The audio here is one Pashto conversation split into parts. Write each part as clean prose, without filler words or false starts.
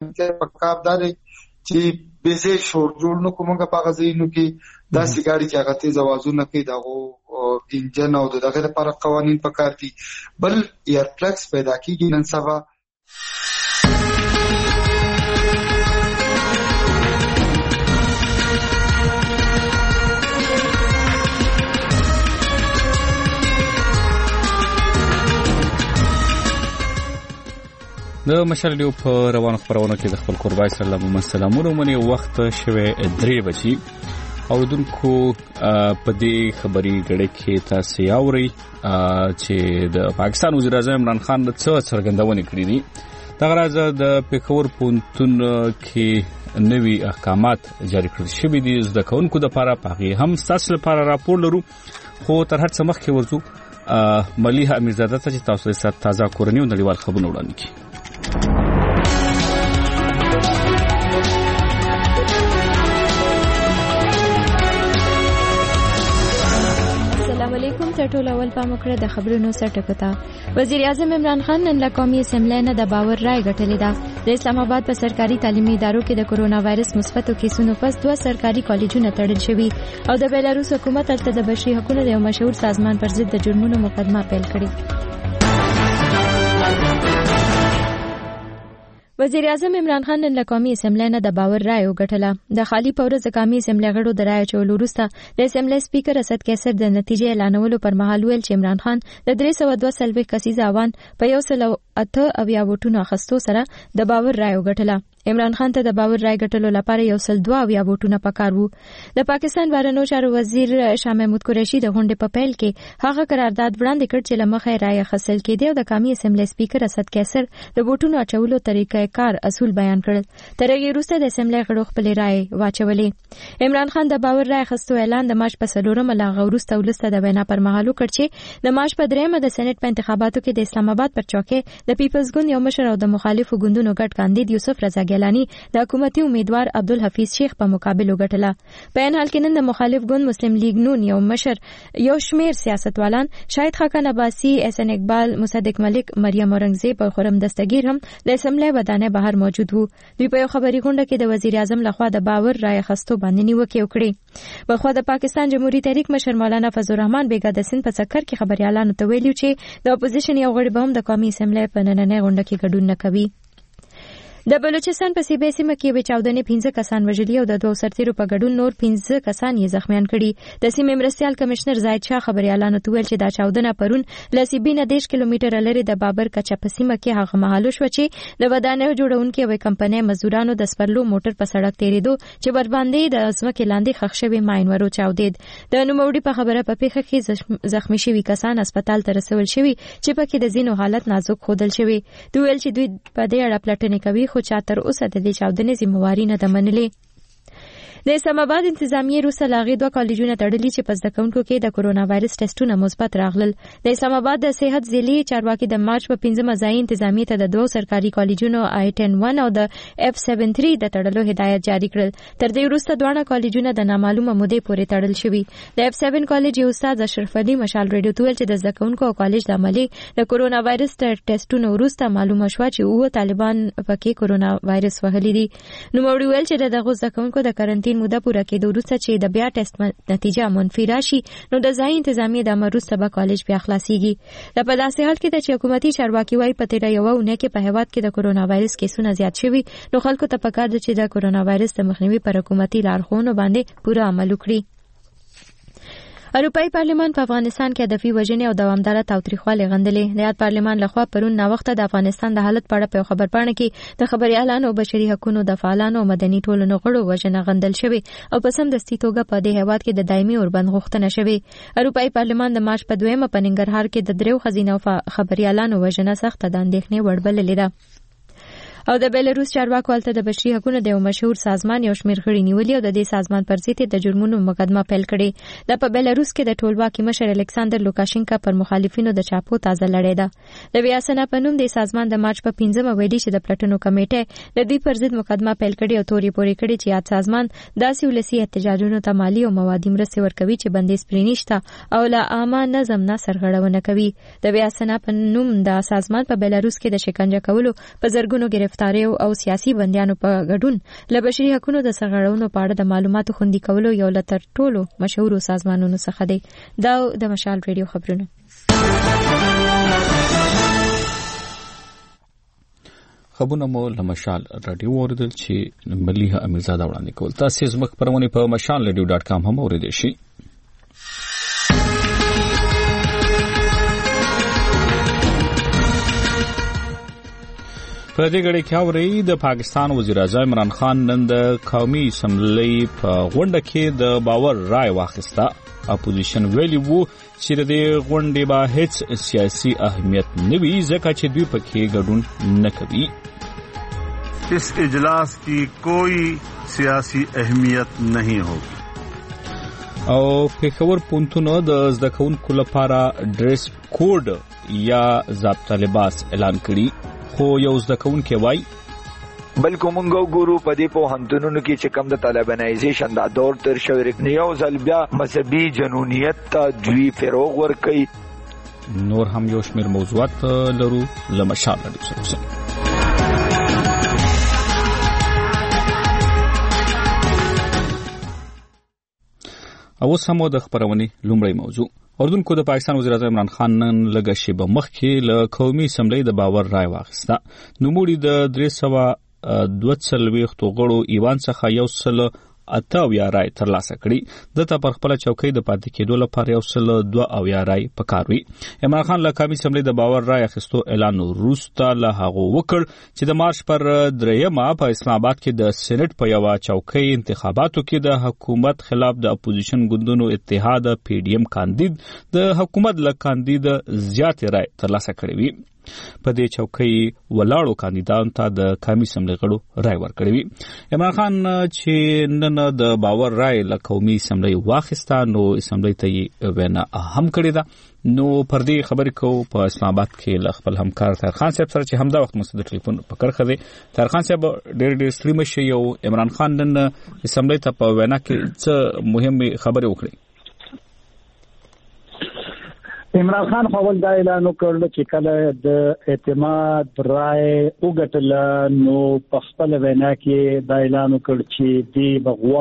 تل پکاب داري چې به شور جوړ نو کومه په غزينو کې دا سیګاری چې هغه تیز اوازونه کوي دغه انجن او دغه لپاره قوانين پکار دي بل ایر پلکس پیدا کیږي نن سبا. د مشرلیو په روانو خبرونو کې د خپل قربای سلام و سلامونه منی وخت شوه 3 بجې او دونکو په دې خبري غړي کې تاسو یاوري چې د پاکستان وزیر اعظم عمران خان د څرګندونې کړې دي دا غراځه د پیښور پونتون کې نوي احکامات جاری کړل شوي دي د کونکو د لپاره په هم تاسو لپاره راپور لرو خو تر هر څه مخکې ورځو مليحه امیرزاده ته چې تاسو سره تازه کورنۍ او نړیوال خبرونه وړاندې کړي. ټول اول پام وکړه د خبرونو سرټکوته. وزیر اعظم عمران خان نن له قومي اسمبلی نه د باور رای ګټلې ده. د اسلام آباد په سرکاري تعلیمي ادارو کې د کرونا وایرس مثبتو کیسونو پس 2 سرکاري کالجونه تړل شوي او د بیلاروس حکومت هلته د بشري حقوقو د یو مشهور سازمان پر ضد د جرمونو مقدمه پیل کړې. وزیر اعظم عمران خان نن له قومي اسمبلی نه د باور رای وګټله. د خالی پورز قومي اسمبلی غړو د رای چولو وروسته د اسمبلی سپیکر اسد کیسر د نتیجې اعلانولو پر مهال ویل چې عمران خان د 302 کسیزه اوان په 108 ووټونو اخیستو سره د باور رای وګټله. عمران خان ته د باور رای ګټلو لپاره 102 ووټونه پکار وو. د پاکستان بهرنیو چارو وزیر شاه محمود قریشي د غونډې په پیل کې هغه قرارداد وړاندې کړ چې لمخې رای حاصل کړي او د قومي اسمبلی سپیکر اسد کیسر د ووټونو اچولو طریقې کار اصول بیان کړل. تر هغه وروسته د اسمبلی غړو خپل رای واچولې. عمران خان د باور رای خستو اعلان د مارچ په 4 لا وروسته ولسته د وینا پر مهال وکړ چې د مارچ په 3 د سېنات په انتخاباتو کې د اسلام آباد پر چوکۍ د پیپلز ګوند یو مشر او د مخالفو ګوندونو ګډ کاندید یوسف رضا ګیلانی د حکومتي امیدوار عبدالحفیظ شیخ په مقابل وګټله. په ان حال کې نن د مخالف ګوند مسلم لیگ نون یو مشر یو شمیر سیاستوالان شاهد خاقان عباسی، احسن اقبال، مصدق ملک، مریم اورنګزیب او خرم دستگیر هم د اسمبلی ودانه بهر موجود وو. دوی په یو خبري غونډه کې د وزیر اعظم لخوا د باور رای خستو باندې نیوکه وکړه. بخوا د پاکستان جمهوریت تحریک مشر مولانا فضل الرحمن بیګا د سند په څکر کې خبريالانو ته ویلي چې د اپوزیشن یو غړي به هم د قومي اسمبلی په نننۍ غونډه کې ګډون نه کوي. د بلوچستان په سیبې سیمه کې به 14 15 کسان وژلي او د 2 سرتیرو په ګډون نور 15 کسان یې زخمیان کړي. د سیمې مرستيال کمشنر زاید شاه خبريالانو ته ویل چې دا 14 پرون لسیبینه 10 کیلومتر لري د بابر کچا په سیمه کې هغه محل شو چې د ودانیو جوړونکو وې کمپنۍ مزدورانو د سپرلو موټر په سړک تیریدو چې ور باندې د ازمکه لاندې خښ شوی ماین ورو چاودید. د نوموړي په خبره په پیښه کې زخمی شوی کسان هسپتال ته رسول شوی چې پکې د زینو حالت نازک خودل شوی. دوی ویل چې دوی په دې اړه پلټنې کوي خو چا تر اوسه د دې چاودنې ذمہواری نه ده منلې. د اسلام آباد انتظامیه روسه لاغي 2 کالجونه تړلي چې پس د کونکو کې د کرونا وایرس ټیسټونه مثبت راغلل. د اسلام آباد د صحت ضلعي چارواکي د مارچ په 15 ځای انتظامیه ته د 2 سرکاري کالجونو I-10-1 او د F-73 د تړلو هدایت جاری کړل. تر دې وروسته دوه کالجونه د نامعلومه مودې پورې تړل شوي. د F-7 کالج یو استاد اشرف علي مشال ریډیو ته ویل چې د ځکونکو او کالج د عملي د کرونا وایرس ټیسټونو وروسته معلومه شوه چې اوه طالبان پکې کرونا وایرس وهلي دي. نو موږ ویل چې دغه ځکونکو د کارنټین موده پوره کېدو وروسته چې د بیا ټیسټ نتیجه منفي راشي نو د ځای انتظامیه د امر وروسته به کالج بیا خلاصيږي. د په داسې حال کې چې حکومتي چارواکي وايي په تیره یو اونۍ کې په هیواد کې د کرونا وایرس کیسونه زیات شوي نو خلکو ته پکار ده چې د کرونا وایرس د مخنیوي پر حکومتي لارښوونو باندې پوره عمل وکړي. اروپאי پارلمان په افغانستان کې هدفي وژنې او دوامداره تاوتریخوالی غندلې. د یاد پارلمان لخوا پرون ناوخته د افغانستان د حالت په اړه په خبرپاڼه کې د خبريالانو او بشري حقوقو د فعالانو او مدني ټولنو غړو وژنه غندل شوې او په سمدستي توګه په دې هیواد کې د دایمي اوربند غوښتنه شوې. اروپאי پارلمان د مارچ په 2 په ننګرهار کې د 3 خزینه خبريالانو وژنه سخت د اندېښنې وړ بللې ده. او د بیلاروس چارواکو هلته د بشري حقوقو د یو مشهور سازمان یو شمېر غړي نیولي او د دې سازمان پر ضد د جرمونو مقدمه پیل کړې. د په بیلاروس کې د ټولواکي مشر الکساندر لوکاشینکا پر مخالفینو د چاپو تازه لړۍ ده. د ویاسنا په نوم د سازمان د مارچ په 15 ویلي چې د پلټنو کمیټه د دې پر ضد مقدمه پیل کړې او توري پوري کړې چې یاد سازمان داسې ولسی احتجاجونو ته مالی او موادي مرستې ورکوي چې بندیز پرې نشته او لا عامه نظم نه سرغړونه کوي. د ویاسنا په نوم د سازمان په بیلاروس کې د شکنجه کولو په زرګونو گرفتاریو او سیاسي بندیانو په ګډون له بشري حقوقو د سرغړونو په اړه د معلوماتو خوندي کولو یو له تر ټولو مشهورو سازمانونو څخه دی. دا د مشال ریډیو خبرونه. خبرونه مو له مشال رادیو اوریدل چې مليحه امیرزاده وړاندې کول. تاسو زموږ خبرونه په mashalradio.com هم اوریدئ شئ. په دې غړي کې اوري د پاکستان وزیر اعظم عمران خان نن د قومي اسمبلی په غونډه کې د باور رائے واخیسته. اپوزیشن ویلی وو چې د غونډې به هیڅ سیاسي اهمیت نه وي ځکه چې دوی پکې ګډون نه کوي. इस इजलास की कोई सियासी अहमियत नहीं होगी. او پېښور پونتونو د زده کوونکو لپاره ډریس کوډ یا ضابطه لباس اعلان کړي، خو یو زده کوونکی وایي بلکې مونږ ګورو په دې پوهنتونونو کې چې کوم د طالبانایزیشن دا دور تر شوی یو ځل بیا مذهبي جنونیت ته دوی فروغ ورکوي. نور هم یو شمېر موضوعات لرو له مشال رادیو سره. او سمو د خبرونې لومړی موضوع. اردوونکو د پاکستان وزیر اعظم عمران خان نن لږه شیبه مخکې له قومي اسمبلی د باور رائے واخیسته. نوموړي د 342 غړو ایوان څخه 108 رائے ترلاسه کړي. دته پر خپل چوکۍ د پاتې کېدو لپاره 102 رائے پکاروي. عمران خان له قومي اسمبلی د باور رائے اخیستو اعلان وروسته له هغه وکړ چې د مارچ پر 3 په اسلام آباد کې د سېنات په یو چوکۍ انتخاباتو کې د حکومت خلاف د اپوزیشن ګوندونو اتحاد PDM کاندید د حکومت له کاندید زیات رائے ترلاسه کړې وي. په دې چوکۍ ولاړو کاندیدانو ته د قومي اسمبلی غړو رائے ورکړې وي. عمران خان چې نن د باور رائے له قومي اسمبلی واخیسته نو اسمبلی ته یې وینا هم کړې ده. نو پر دې خبرې کوو په اسلام آباد کې له خپل همکار طاهر خان صاحب سره چې همدا وخت مو د ټلیفون په کرخه دی. طاهر خان صاحب ډېر ستړي مشي یو عمران خان نن اسمبلی ته په وینا کې څه مهمه خبرې وکړي. عمران خان خپل دا اعلان وکړ چې کله د اعتماد رائے وګټل نو په خپل وینا کې دا اعلان وکړ چې دی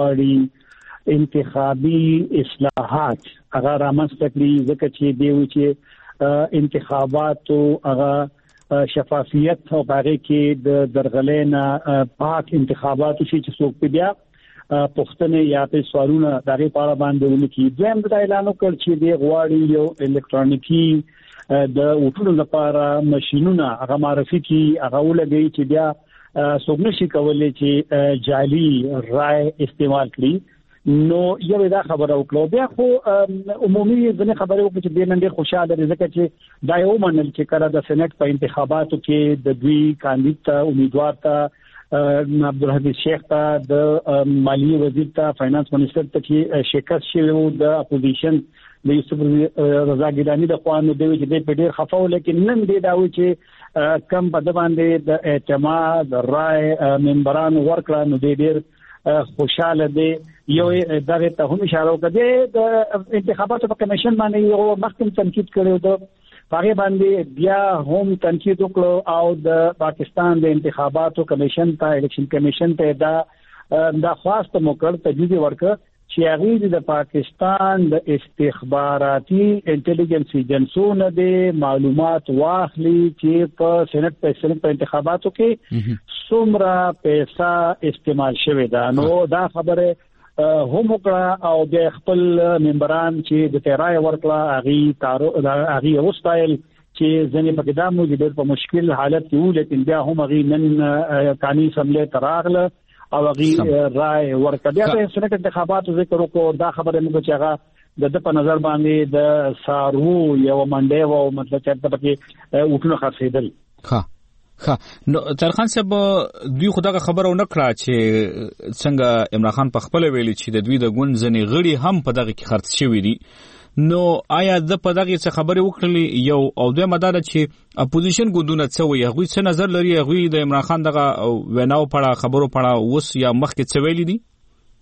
بغواړي انتخابي اصلاحات هغه رامنځته کړي ځکه چې دی و چې انتخاباتو هغه شفافیت او هغه کې د درغلینه پاک انتخاباتو چې څوک بیا پښتنه یا په سوالونه دغه پاره باندې ونکي. دویم دا اعلان وکړ چې دی غواړي یو الکترونیکی د وټونو لپاره ماشينونه هغه معرفي کی هغه ولګي چې بیا څوک نشي کولای چې جعلي رائے استعمال کړي. نو یو دا خبره وکړو بیا خو عمومي ځنه خبره وکړي چې د نن ډېر خوشاله دي ځکه چې دا یو منل چې کړه د سېنات په انتخاباتو کې د دوی کاندید ته امیدوار ته عبدالحمید شیخ ته د مالی وزیر ته فاینانس منسٹر ته چې شکست شوی د اپوزیشن د یوسف رضا ګیلانی د خوانو دی چې د پډیر خفاو لیکن نن دی دا و چې کم په د باندې د اعتماد رائے ممبران ورکړه نو ډېر خوشاله دی. یو دغه ته هم اشاره وکړه د انتخاباتو په کمیشن باندې یو مخکې تنقید کړو د هغه باندې بیا هم تنقید وکړو او د پاکستان د انتخاباتو کمیشن ته الیکشن کمیشن ته دا خواست موکړ تجویز ورکړ چې هغه د پاکستان د استخباراتي انټيليجنس ایجنسونو د معلومات واخلي چې په سېنات په انتخاباتو کې څومره پیسې استعمال شوی دا. نو دا خبره هم وکړه او د خپل ممبران چې د تیرای ورکړه هغه وستایل چې ځنې په قدم موجود په مشکل حالت کې وو لیکن بیا هم هغه نن قانوني اسمبلی تراغله او هغه رائے ورکړه. بیا په سېنات انتخاباتو ذکر وکړو دا خبره موږ چې هغه د په نظر باندې د سارو یو منډه او مطلب چې په وټونو خاصیدل. نو طاهر خان صاحب دوی خدای خبرو نه کړه چې څنګه عمران خان په خپل ویلي چې د دوی د ګوند ځنې غړي هم په دغه کې خرڅ شوی دي. نو آیا د په دغه څه خبرې وکړلې یو او دوی مدار چې اپوزیشن ګوندونه څه وي هغه څه نظر لري هغه د عمران خان دغه ویناو پړه خبرو پړه اوس یا مخکې څه ویلي دي؟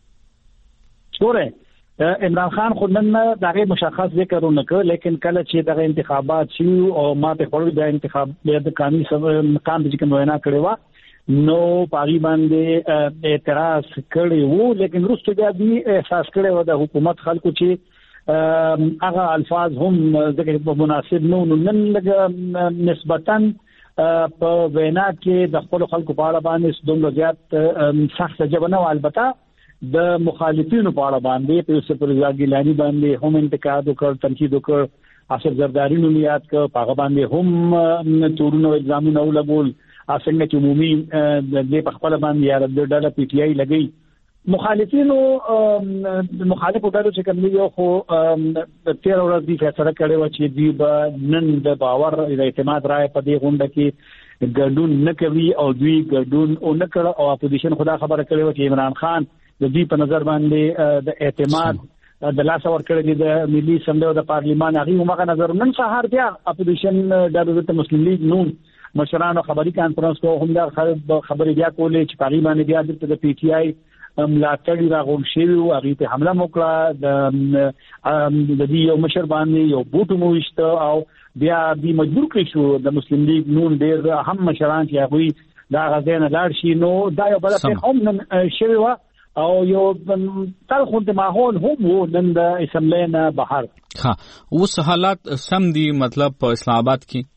ګوره عمران خان خو نن دغه مشخص ذکر ونکړ لیکن کله چې دغه انتخابات شو او ما په خپل د انتخاب د قانوني مقام د کوم وینا کړې و نو پاغي باندې اعتراض کړی وو، لیکن وروسته بیا دې احساس کړی و د حکومت خلکو چې هغه الفاظ هم دغه مناسب نو نن لږ نسبتاً په وینا کې د خپل خلکو په اړه باندې دومره زیات سخت جواب نه، البته د مخالفینو په اړه باندې په یوسف رضا ګیلانی باندې هم انتقاد وکړ، تنقید وکړ، اسد زرداری نو یاد کړ، په باندې هم تورونه او الزامونه ولګول، څنګه چې عمومي د په خپل باندې یا د ډله پی ټی آی لګي مخالفینو مخالفو ډلو چې کوم یو خو 13 ورځې دی فیصله کړې و چې دی به نن د باور د اعتماد رائے په دې غونډه کې ګډون نه کوي او دوی ګډون او نه کړ او اپوزیشن خدا خبره کړې و چې عمران خان د دې په نظر باندې د اعتماد د لاس ور کړی د ملي اسمبلی او د پارلیمان هغه موږ نظر نن سهار بیا اپوزیشن د مسلم لیگ نون مشرانو خبري کانفرنس کو هم دا خبري بیا کولې چې پارلیمان بیا د پی ټی آی ملاتړي راغون شوی او هغه ته حمله وکړه، د دې یو مشر باندې یو بوټ موشته او بیا دې مجبور کړی شو د مسلم لیگ نون ډېر هم مشران چې هغه دا غزين لاړ شي. نو دا یو بل څه هم نن شوی و او یو تلخون د ماحول هم وو نن د اسمبلی نه بهر. ها اوس حالات سم دي، مطلب په اسلام آباد کې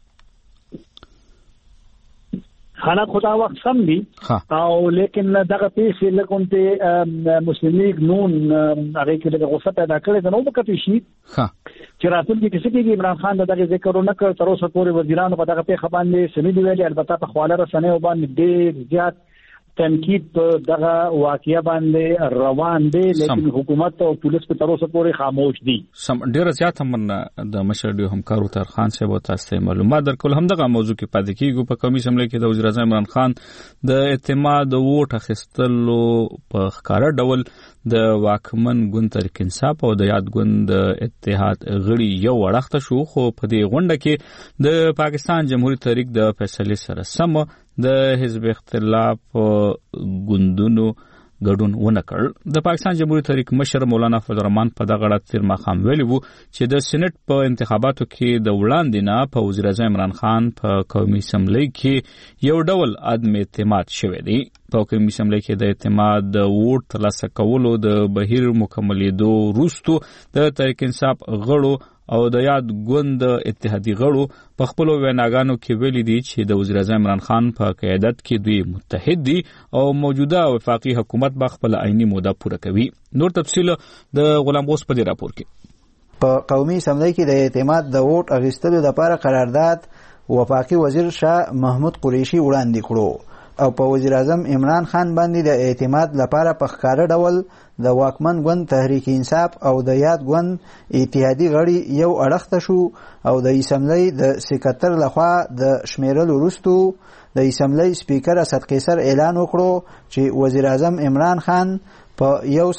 حالات خدا وخت سم دي او لیکن دغه پیسې لکونته مسلم لیگ نون هغه کې د غوسه پیدا کړې نو وکړي شي چې راتلونکي کې چې عمران خان دغه ذکر نه کړ، تر اوسه پورې وزیرانو په دغه پیښه باندې سمې دی ویلي، البته په خواله رسنیو باندې ډېر زیات تنقید په دغه واقعیا باندې روان دي، لیکن حکومت او پولیس په تر اوسه پورې خاموش دي. سم ډیر زیات هم د مشر همکارو تر خان صاحب تاسو معلومات درکول هم دغه موضوع کې پاتې کیږي. په قومي اسمبلی کې د وزیر اعظم عمران خان د اعتماد ووټ اخیستلو په ښکارا ډول د واکمن ګوند تحریک انصاف او د یاد ګوند اتحاد غړي یو وړاخته شو، خو په دې غونډه کې د پاکستان جمهوریت تحریک د فیصلې سره سم د حزب اختلاف ګوندونو ګډون ونه کړ. د پاکستان جمهوریت تحریک مشر مولانا فضل الرحمن په دغه اړه تیر ماښام ویلي وو چې د سېنات په انتخاباتو کې د وړاندې نه په وزیر اعظم عمران خان په قومي اسمبلی کې یو ډول عدم اعتماد شوی دی. په قومي اسمبلی کې د اعتماد د ووټ ترلاسه کولو د بهیر مکملېدو وروسته د تحریک انصاف غړو او د یاد ګوند اتحادی غړو په خپل ویناګانو کې ویلي دي چې د وزیر اعظم عمران خان په قیادت کې دوی متحد دي او موجوده وفاقي حکومت به خپل عیني موده پوره کوي. نور تفصیل د غلام غوث په دې راپور کې. په قومي اسمبلی کې د اعتماد د ووټ اخیستلو لپاره قرارداد وفاقي وزیر شاه محمود قریشي وړاندې کړو او په وزیر اعظم عمران خان باندې د اعتماد لپاره په ښکاره ډول د واکمن ګوند تحریک انصاف او د یاد ګوند اتحادی غړي یو اړخته شو او د اسمبلی د سکرټر لخوا د شمیرلو وروسته د اسمبلی سپیکر اسد قیصر اعلان وکړو چې وزیر اعظم عمران خان په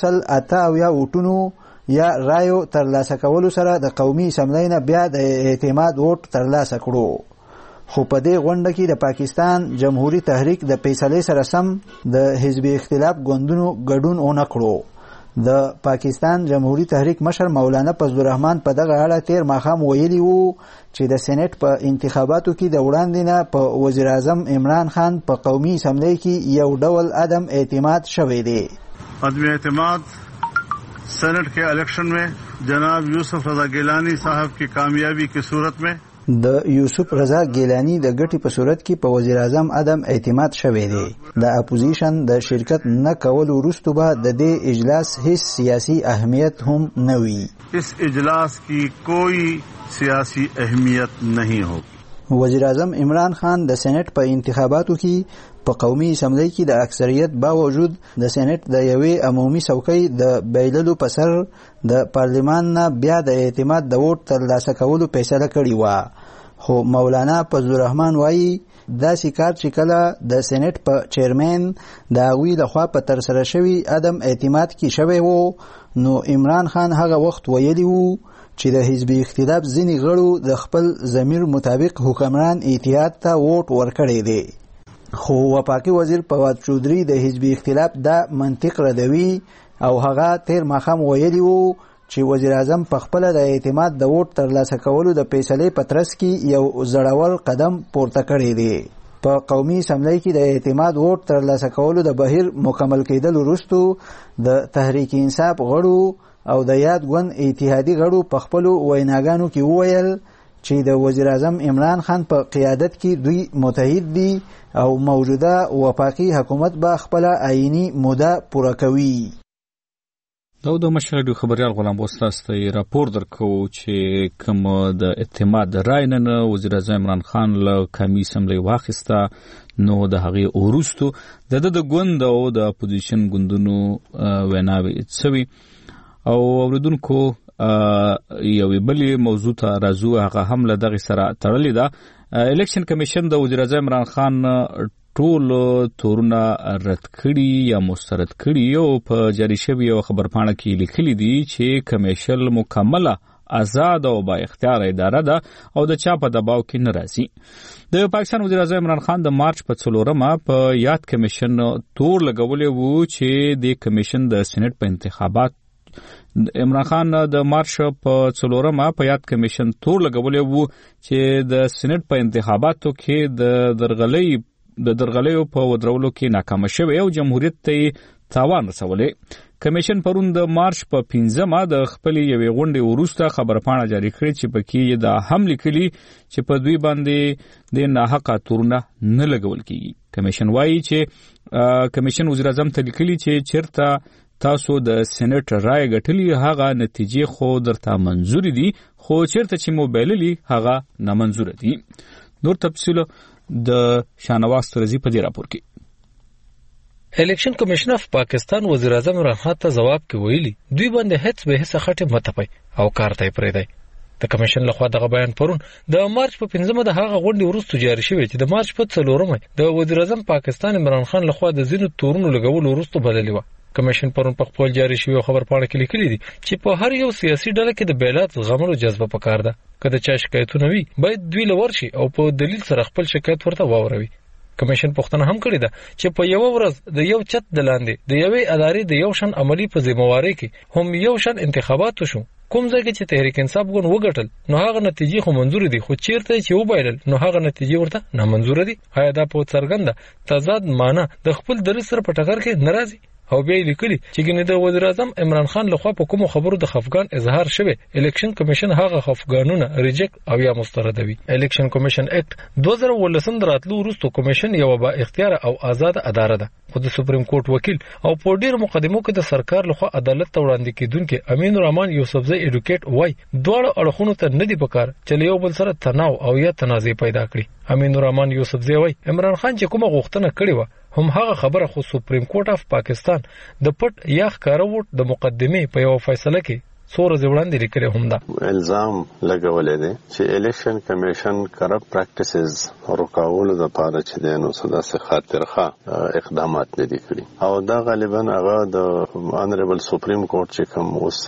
108 ووټونو یا رایو ترلاسه کولو سره د قومي اسمبلی نه بیا د اعتماد ووټ ترلاسه کړو. خو په دې غونډه کې د پاکستان جمهوریت تحریک د فیصلې سره سم د حزب اختلاف ګوندونو ګډون ونه کړو. د پاکستان جمهوریت تحریک مشر مولانا فضل الرحمن په دغه اړه تیر ماښام ویلي وو چې د سېنات په انتخاباتو کې د وړاندې نه په وزیر اعظم عمران خان په قومي اسمبلی کې یو ډول عدم اعتماد شوی دی. عدم اعتماد سینٹ کے الیکشن میں جناب یوسف رضا گیلانی صاحب کی کامیابی کی صورت میں د یوسف رضا گیلانی د ګټې په صورت کې په وزیر اعظم عدم اعتماد شوی دی. د اپوزیشن د شرکت نه کول وروسته به د دې اجلاس هیڅ سیاسي اهمیت هم نه وي. اس اجلاس کی کوئی سیاسی اهمیت نہیں ہوگی. وزیر اعظم عمران خان د سېنات په انتخاباتو کې په قومي اسمبلی کې د اکثریت باوجود د سېنات د یوې عمومي څوکۍ د بایللو په سر د پارلیمان نه بیا د اعتماد د ووټ ترلاسه کولو فیصله کړې وه. خو مولانا فضل الرحمن وایي داسې کار چې کله د سېنات په چیرمن د هغوی لخوا په ترسره شوي عدم اعتماد کې شوی و نو عمران خان هغه وخت ویلی وو چې د حزب اختلاف ځینې غړو د خپل ضمیر مطابق حکمران اتحاد ته ووټ ورکړی دی. خو وفاقي وزیر فواد چودري د حزب اختلاف دا منطق ردوي او هغه تیر ماښام ویلی وو چې وزیر اعظم په خپل د اعتماد د ووټ ترلاسه کولو د فیصلې په ترڅ کې یو زړور قدم پورته کړی دی. په قومي اسمبلی کې د اعتماد ووټ ترلاسه کولو د بهیر مکمل کېدل وروسته د تحریک انصاف غړو او د یاد ګوند اتحادي غړو په خپلو ویناګانو کې وویل چې د وزیر اعظم عمران خان په قیادت کې دوی متحد دي او موجوده وفاقي حکومت به خپل آئینی موده پوره کوي. د مشر خبريال غلام وستاسته راپور درکو چې کوم د اعتماد د رای نن وزیر اعظم عمران خان له کمی اسمبلی واخیسته نو د هغه اورستو د ګوند او د اپوزیشن ګوندونو ویناوي څوي او اوریدونکو یوې بلې موضوع ته راځو هغه هم له دغه سره تړلې ده. الیکشن کمیشن د وزیر اعظم عمران خان ټول تورونه رد کړي یا مسترد کړي او په جاری شوی یو خبرپاڼه کې لیکلي دي چې کمیشن مکمله آزاد او با اختیار اداره ده او د چا په دباو کې نه راځي. د پاکستان وزیر اعظم عمران خان د مارچ په 4 په یاد کمیشن تور لګولې وو چې د کمیشن د سېنات په انتخابات عمران خان د مارچ په 4 په یاد کمیشن تور لګولې وو چې د سېنات په انتخاباتو کې د درغلیو په ودرولو کې ناکام شوی او جمهوریت ته تاوان رسولې. کمیشن پرون د مارچ په 15 د خپل یوې غونډې وروسته خبرپاڼه جاری کړې چې پکې د هم لیکلي چې په دوی باندې د ناحقه تورونه نه لګول کیږي. کمیشن وایي چې کمیشن وزیر اعظم ته لیکلي چې چیرته تاسو د سېنات رائے غټلی هغه نتیجې خو درته منزور دي خو چیرته چې موبایللی هغه نامنظور دي. نور تفصیل د شانواز ترزی په دې راپور کې. الیکشن کمیشن اف پاکستان وزیر اعظم عمران خان ته جواب کې ویلي دوی باندې هیڅ به هیڅ خټه متپي او کار ته پرې دی. د کمیشن لخوا دغه بیان پرون د مارچ په 15 د هغه غونډې وروسته جاری شوی چې د مارچ په 4 د وزیر اعظم پاکستان عمران خان لخوا د زینو تورونو لګول وروسته بللی و. کمیشن پرون په خپل جاری شوی خبرپاڼه کې لیکلي دي چې په هر یو سیاسي ډله کې د بیلات زغملو جذبه پکار ده. کله چې شکایتونه وي باید دوی لور شي او په دلیل سره خپل شکایت ورته واوروي. کمیشن پوښتنه هم کړې ده چې په یو ورځ د یو چت د لاندې د یوې ادارې د یو شن عملی په ذمہواری کې هم یو شن انتخابات وشو کوم ځای کې چې تحریک انصاف ګوند وګټل نو هغه نتیجې خو منظور دي خو چیرته چې وبایلل نو هغه نتیجې ورته نامنظور دي. هغه د په څرګنده تضاد معنی د خپل درس سره په ټکر کې ناراضي او بیا لیکلي چې ګنې د وزیر اعظم عمران خان لخوا په کوم خبرو د خفګان اظهار شوی الیکشن کمیشن هغه خفګانونه ریجیکټ او یا مستردوي. الیکشن کمیشن اکټ 2013 دراتلو وروسته کمیشن یو با اختیار او آزاد اداره ده خو د سپریم کورټ وکیل او په ډیر مقدمو کې د سرکار لخوا عدالت ته وړاندې کیدونکو امین الرحمن یوسفزئی ایډوکیټ وای دوه اړخونو ته ندی پکار چې یو بل سره تناو او یا تنازع پیدا کړي. امین الرحمن یوسفزئی وای عمران خان چې کومه غوښتنه کړې و هم هغه خبره خو سپریم کورټ اف پاکستان د پټ یا ښکارا ووټ د مقدمه په یو فیصله کې څوره ځوړاندې لیکلي هم ده. الزام لګولې دي چې الیکشن کمیشن کرپټ پریکټیسز رکاولو د پاره چې د نو صدا سره خاطرخه اقدامات نه دي کړی او دا غالبا هغه د انریبل سپریم کورټ چې کوم اوس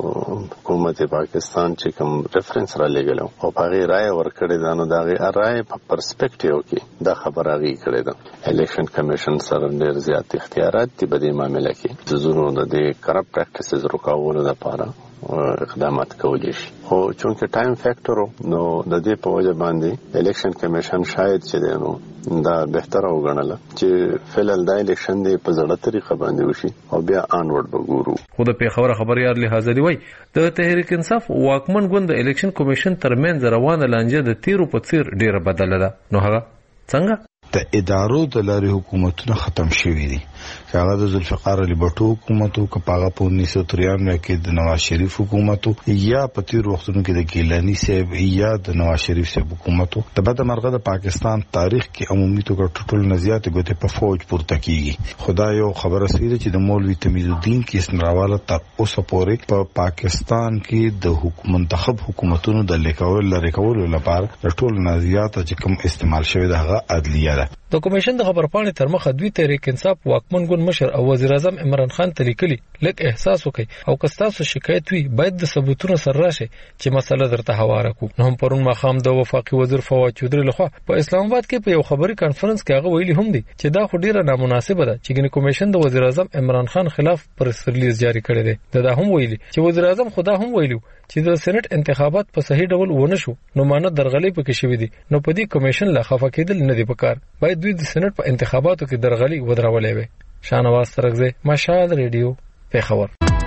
حکومت پاکستان چې کوم ریفرنس را لګلو او هغه رائے ورکړی دا نو دا رائے په پرسپیکټیو کې دا خبره غي کړی ده. الیکشن کمیشن سره ډېر زیات اختیارات دي په دې معاملې کې د زونو د کرپټ پریکټیسز رکاولو لپاره اقدامات کولی شي خو چونکه ټایم فیکټر نو د دې په وجه باندې الیکشن کمیشن شاید چې نو دا بهتره وګڼله چې فعل د الیکشن دی په زړه طریقه باندې وشي او بیا انورډ وګورو. خو د پیښور خبريال له حاضرې وای د تحریک انصاف واکمن ګوند د الیکشن کمیشن ترمنځ روانه لانجه د تیرو په څیر ډیره بدله ده. نو هغه څنګه د ادارو د لارې حکومتونه ختم شوي دي. هغه د ذوالفقار علی بټو حکومتو کپاغه په 1993 کې د نواز شریف حکومتو یا په تیر وختونو کې د ګیلانی صاحب یا د نواز شریف صاحب حکومتو د بده مرغه د پاکستان تاریخ کې عمومي توګه ټول نزيات ګوته په فوج پورته کیږي. خدای یو خبره سوي چې د مولوی تمیز الدین کې اسنراواله تر اوسه پورې په پاکستان کې د منتخب حکومتونو د لیکولو لپاره د ټول نزيات چې کوم استعمال شوی د هغه عدلیه ده. د کمیشن د خبرپاڼې تر مخه دوی تحریک انصاف واکمن ګوند پاکستان مشر او وزیر اعظم عمران خان ته لیکلي لکه احساس وکړي او که تاسو شکایت وي باید د ثبوتونو سره راشي چې مسله درته حواله کو. نو هم پرون مخام د وفاقي وزیر فواد چودري لخوا په اسلام آباد کې په یو خبري کانفرنس کې هغه ویلي هم دي چې دا خو ډیره نامناسبه ده چې ګنې کمیشن د وزیر اعظم عمران خان خلاف پریس ریلیز جاری کړی دی. دا هم ویلي چې وزیر اعظم خدا هم ویلو چې د سېنات انتخابات په صحیح ډول ونه شو نو مانه درغلي پکې شوې دي نو په دې کمیشن لا خفه کېدل نه دی پکار. باید دوی د سېنات په انتخاباتو کې درغلي ودرولې وي. شاهنواز ترغزی، مشال ریډیو، پیښور.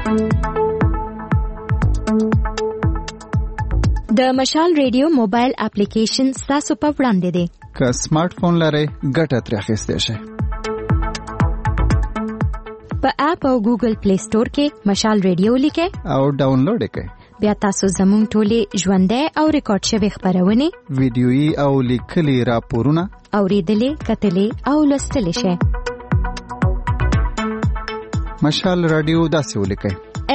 د مشال ریډیو موبایل اپلیکیشن تاسو په وړاندې دی. که سمارټ فون لرئ ګټه ترې اخیستی شئ. په اپ او ګوګل پلی سٹور کې مشال ریډیو لیکئ او ډاونلوډ کړئ. بیا تاسو زموږ ټولې ژوندۍ او ریکارډ شوي خبرونه، ویډیويي او لیکلي راپورونه اوریدلې، کتلې او لوستلې شئ. مشال رادیو داسې ولیکئ: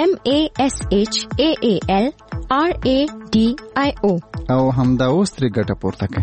MASHAAL RADIO او همدا اوس ترې ګټه پورته کړئ.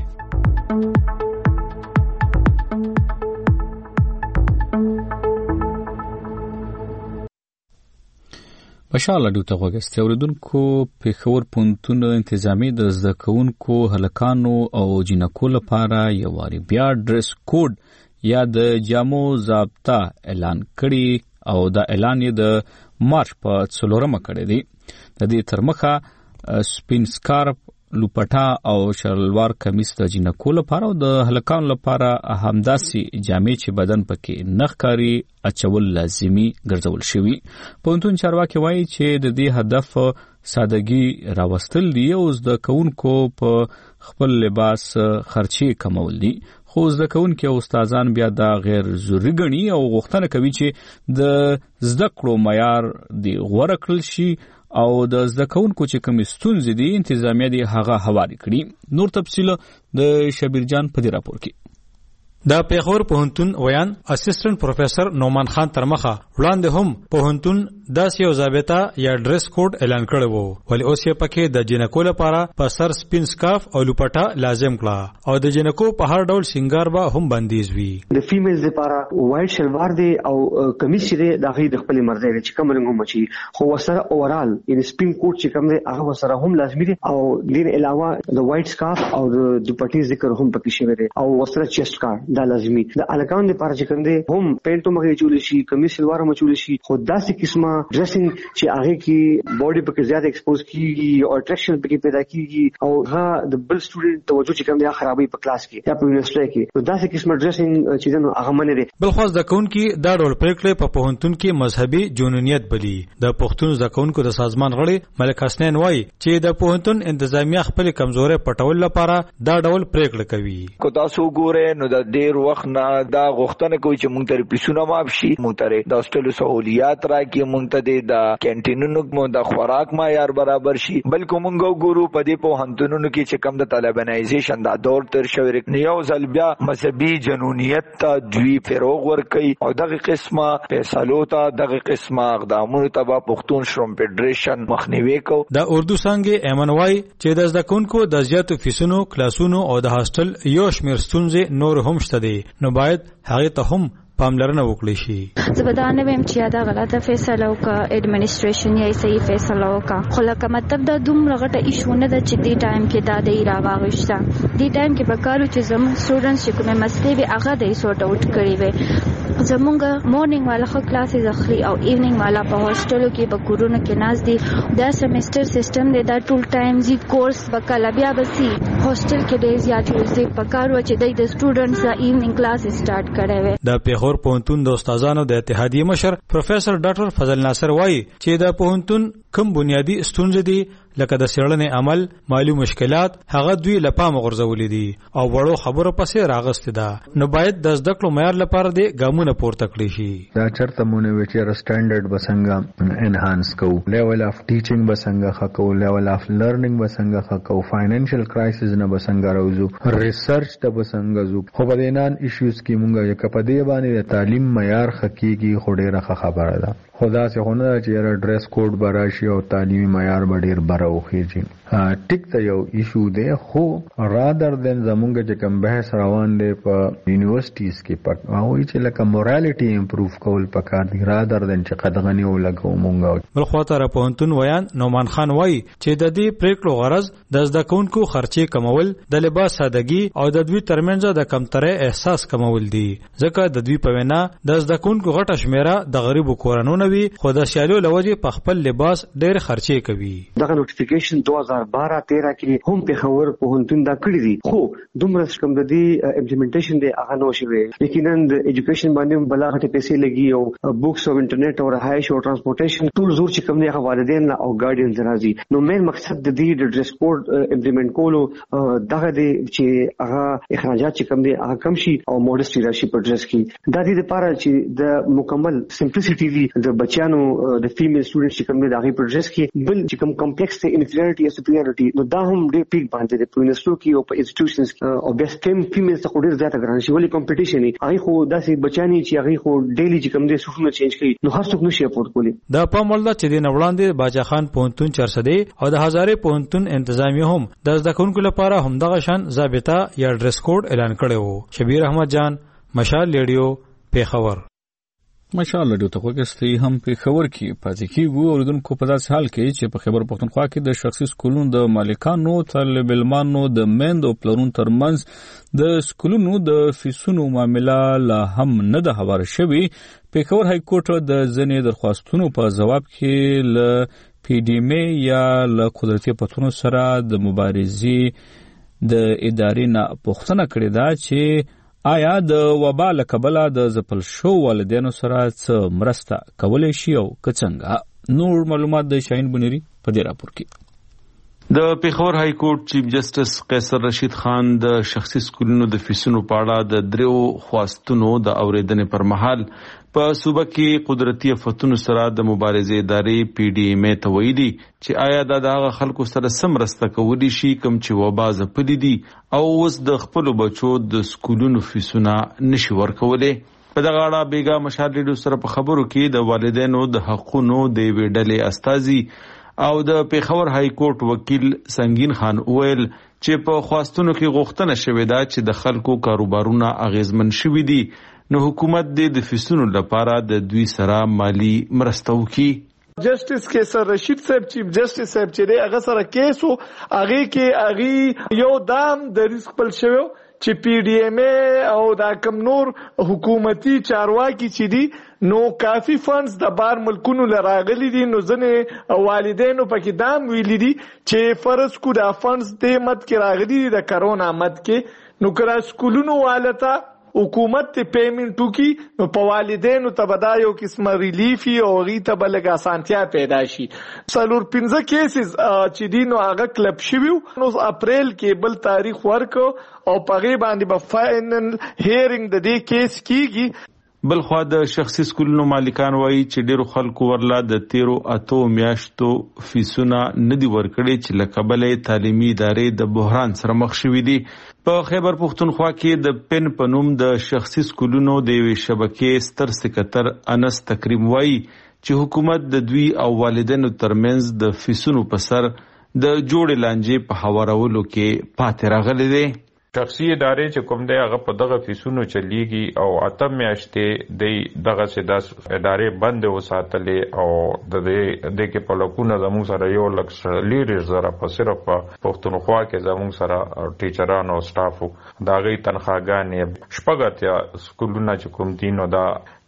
بشاله ډوته غوښتي اوریدونکو پېښور پونتون انتظامی د زده کوونکو هلکانو او جنکو لپاره یو واری بیا ډریس کوډ یا د جامو ضابطه اعلان کړي او دا اعلان یې د مارچ په 4مه کړی دی. د دې تر مخه سپین سکارف، لوپټا او شلوار کمیس د جنکو لپاره او د هلکانو لپاره همداسي جامې چې بدن پکې نخکاری اچول لازمی ګرځول شوی. پونتون چارواکي وایي چې د دې هدف سادهګي راوستل دی او زده کوونکو په خپل لباس خرچي کمول دي. خو زده کوونکي او استادان بیا دا غیر ضروري ګڼي او غوښتنه کوي چې د زده کړو معیار دی غوړه کړل شي او د زده کوونکو چې کوم ستونزې دي انتظامیه دي هغه حواله کړي. نور تفصیل د شبیر جان په دې راپور کې. د پیښور پوهنتون ویان اسسټنټ پروفیسور نومان خان ترمخه وړاندې هم پوهنتون داسې یو ضابطه یا ډریس کوډ اعلان کړی وو، ولی اوس یې پکې د جنکو لپاره په سر سپین سکارف او لوپټا لازم کړه او د جنکو په هر ډول سنگار به هم بندیز وي. د فیمیلز لپاره وایټ شلوار دی او کمیس دی د غي د خپل مرزه دی چې کوم رنګ مچي، خو وسره اورال ان سپین کوډ چې کوم دی هغه وسره هم لازمي دی او دین علاوه د وایټ سکارف او د دوپټې ذکر هم پکې شوی دی او وسره چیسټ کار دا لازمي. د الکان لپاره چې کوم دی هم پینټو مخې چول شي، کمیس شلوار هم چول شي، خو داسې قسمه ډریسینګ چې هغه کې باډي پکې زیات ایکسپوز کیږي او اټریکشن پکې پیدا کیږي او هغه د بل سټوډنټ توجه چې کوم دی خرابې په کلاس کې یا په یونیورسيټي کې، نو داسې قسمه ډریسینګ چې نو هغه منې دي. بل خو ځکهونکو دا ډول پریکړې په پوهنتون کې مذهبي جنونیت بلی. د پښتون ځکهونکو د سازمان غړي ملک حسنین وایي چې د پوهنتون انتظامیه خپل کمزوري پټول لپاره دا ډول پریکړه کوي. کو تاسو ګوره نو د ډیر وخت نه دا غوښتنه کوي چې مونږ ته پیسونه معاف شي، مونږ ته د هاستلو سہولیات راکړي، مونږ ته د کینټینونو د خوراک معیار برابر شي. بلکې مونږ ګورو په دې پوهنتونونو کې چې کم د طالبانایزیشن دا دور تر شوی نیو ځل بیا مذهبي جنونیت ته دوی فروغ ورکړي او دغه قسمه فیصلو ته دغه قسمه اقدامونو ته پښتون شروم فدریشن مخنیوي کو. د اردو څنګه ایمن وای چې د ځکونکو د زیاتو فیسونو کلاسونو او د هاستل یو شمیر ستونزې نور هم شته دي، نو باید هغه ته هم پاملرنه وکړي شي. زبردانه ویم چې دا غلطه فیصله وکړه اډمنسټریشن یې صحیح فیصله وکړه، خو لکه مطلب دا دومره غټه ایشونه ده چې دې ټایم کې دا دی راغښته دې ټایم کې پکارو چې زموږ سټوډنټس چې کومه مسلې وي هغه د سورټ اوټ کړي وي. زمونږ مورنینګ والا خو کلاسز اخلي او ایونینګ والا په هاستلو کې په کورونو کې ناز دي. دا سیمستر سیستم دی، دا ټول ټایم زی کورس وکړه بیا بسي هاستل کې ډیر زیات یوزي پکارو چې د سټوډنټس ایونینګ کلاس سٹارټ کړي وي. د پیښور پوهنتون د استادانو د اتحادیه مشر پروفیسور ډاکټر فضل ناصر وایي چې د پوهنتون کوم بنیادی ستونزې دي لکه د څېړنې عمل، مالی مشکلات، هغه دوی لپاره غورځولې دي او وړو خبرو پسې راغستې ده، نو باید د زده کړو معیار لپاره د ګامونه پورته کړی شي. دا چرته مونږ وچیر سټانډرډ بسنګ انهانس کو، لیول اف ټیچینګ بسنګ خکو، لیول اف لرنینګ بسنګ خکو، فاینانشل کرایسس نه بسنګ راوځو، ریسرچ ته بسنګ زو. خو په دې نن ایشوز کې مونږ یک په دې باندې د تعلیم معیار حقيقي خډيره خبره ده. خدا سے هونه چې ډریس کوډ براشي او تعلیمي معیار به ډیر بره وخیږي. ټیک ته یو ایشو دی خو رادر دین زمونږ چې کوم بحث روان دی په یونیورسيټیز کې پټ او چې لکه مورالټي امپروف کول پکار دی رادر دین چې قدغنی ولګو مونږ. بل خواته را پوهنتون ویان نومان خان وایي چې د دې پریکړو غرض د زده کوونکو خرچې کمول، د لباس سادهګي او د دوی ترمنځ د کمترۍ احساس کمول دي، ځکه د دوی په وینا د زده کوونکو غټه شمیره د غریبو کورونو نه وي خو د سیالو لوجې په خپل لباس ډېر خرچې کوي. دغه نوټیفیکیشن 2012-13 کې هم پیښور پوهنتون دا کړی دي خو دومره کم د دې امپلیمنټیشن دی هغه نو شوی. یقینا د ایجوکیشن باندې بلا غټه پیسې لګي او بوکس او انټرنیټ او رهایش او ترانسپورټیشن ټول زور چې کوم دی هغه والدین او ګارډینز راځي. نو مین مقصد د دې د ډریس کوډ امپلیمنٹ کولو دغه دی چې هغه اخراجات چې کوم دی هغه کم شي او موډسټي راشي په ډریس کې. د دې لپاره چې د مکمل سمپلیسټي وي د بچیانو د فیمیل سټوډنټس چې کوم دی هغه په ډریس کې بل چې کوم کمپلیکس ته انفیریورټي او سپیریورټي نو دا هم ډېر پیک باندې د پوینستو کې او په انسټیټیوشنز او بیسټ ټیم فیمیل څخه ډېر زیاته ګران شي ولې کمپټیشن نه هغه خو داسې بچانی چې هغه خو ډیلی چې کوم دی سټونه چینج کوي نو هر څوک نشي افورد کولی. دا په مولدا چې د نوړاندې باجا خان پوهنتون چرسدي او د هزارې پوهنتون انتظامیه هم د زده کوونکو لپاره هم دغه شان ضابطه یا ډریس کوډ اعلان کړی وو. شبیر احمد جان، مشال ریډیو، پیښور. ماشاءالله ډیو ته وګستي هم په خبر کې پاتې کیږي اوردونکو په داسې حال کې چې په خبر پښتونخوا کې د شخصي سکولونو د مالکانو طالب علمانو د مند او پلرون ترمنځ د سکولونو د فیسونو معاملې لا هم نه ده هوار شوی. په خبر های کورټ د ځنې درخواستونو په جواب کې ل پی ډی ام یا ل قدرتي پتونو سره د مبارزې د ادارې نه پوښتنه کړې ده چې آیا د وبا له کبله د ځپل شو والدینو سره څه مرسته کولی شي او که څنګه. نور معلومات د شاهین بنيري په دې راپور کې. د پیښور های کورټ چیف جسټس قیصر رشید خان د شخصي سکولونو د فیسونو په اړه د دریو خواستونو د اوریدنې پر مهال په صوبه کې قدرتي فتونو سره د مبارزې ادارې پی ډی ام ته ویلي چې آیا دا د خلکو سره سم رسته کولی شي کوم چې وبا ځپلي دي او اوس د خپل بچو د سکولونو فیسونه نشي ورکولی. په دغه اړه بیګا مشال ریډیو سره په خبرو کې د والدینو د حقونو د ویډلې استازي او د پیښور های کورټ وکیل سنگین خان ویل چې په خواستونو کې غوښتنه شوې ده چې د خلکو کاروبارونه اغیزمن شوي دي نو حکومت د فیسونو لپاره د دوی سره مالی مرسته وکړي. جسټس قیصر رشید صاحب چیف جسټس صاحب چې هغه سره کیسو هغه کې هغه یو دام د ریسک پل شوی چې پی ډی ام او دا کم نور حکومتي چارواکي چې دي نو کافی فندز د بار ملکونو لراغلي دي نو ځنه والدینو پکې دام ویلي دي چې فرض کو دا فندز د مت کې راغلي دي د کرونا مت کې نو کرا سکولونو والتا حکومت ته پیمنټ وکي نو په والدینو ته بدایو قسمه ریلیفي او غي ته بلګه اسانتیا پیدا شي. سلور 15 کیسز چې دینو هغه کلب شوی نو اپریل کې بل تاریخ ورکو او په غي باندې به فائنل هیرینګ د دې کیس کیږي. بل خو د شخصي سکولونو مالکان وایي چې ډیرو خلکو ورلا د 13 میاشتو فیسونه ندي ورکړي چې لکبلې تعلیمي ادارې د بحران سره مخ شوې دي. په خیبر پښتونخوا کې د پن پنوم د شخصي سکولونو د وی شبکې ستر سکتر انس تکریم وایي چې حکومت د دوی او والدینو ترمنځ د فیسونو په سر د جوړ لانجې په هوارولو کې پاتې راغلي دي. شخصي ادارې چې کوم دی هغه په دغه فیسونو چلیږي او اتم میاشتې د دغه سداس ادارې بند وساتلې او د دې کې په لکونه زموږ سره 1,40,000 په صرف په پښتونخوا کې زموږ سره ټیچرانو او سټافو دا غي تنخواګانې شپږاتیا سکولونه چې کوم دي نو دا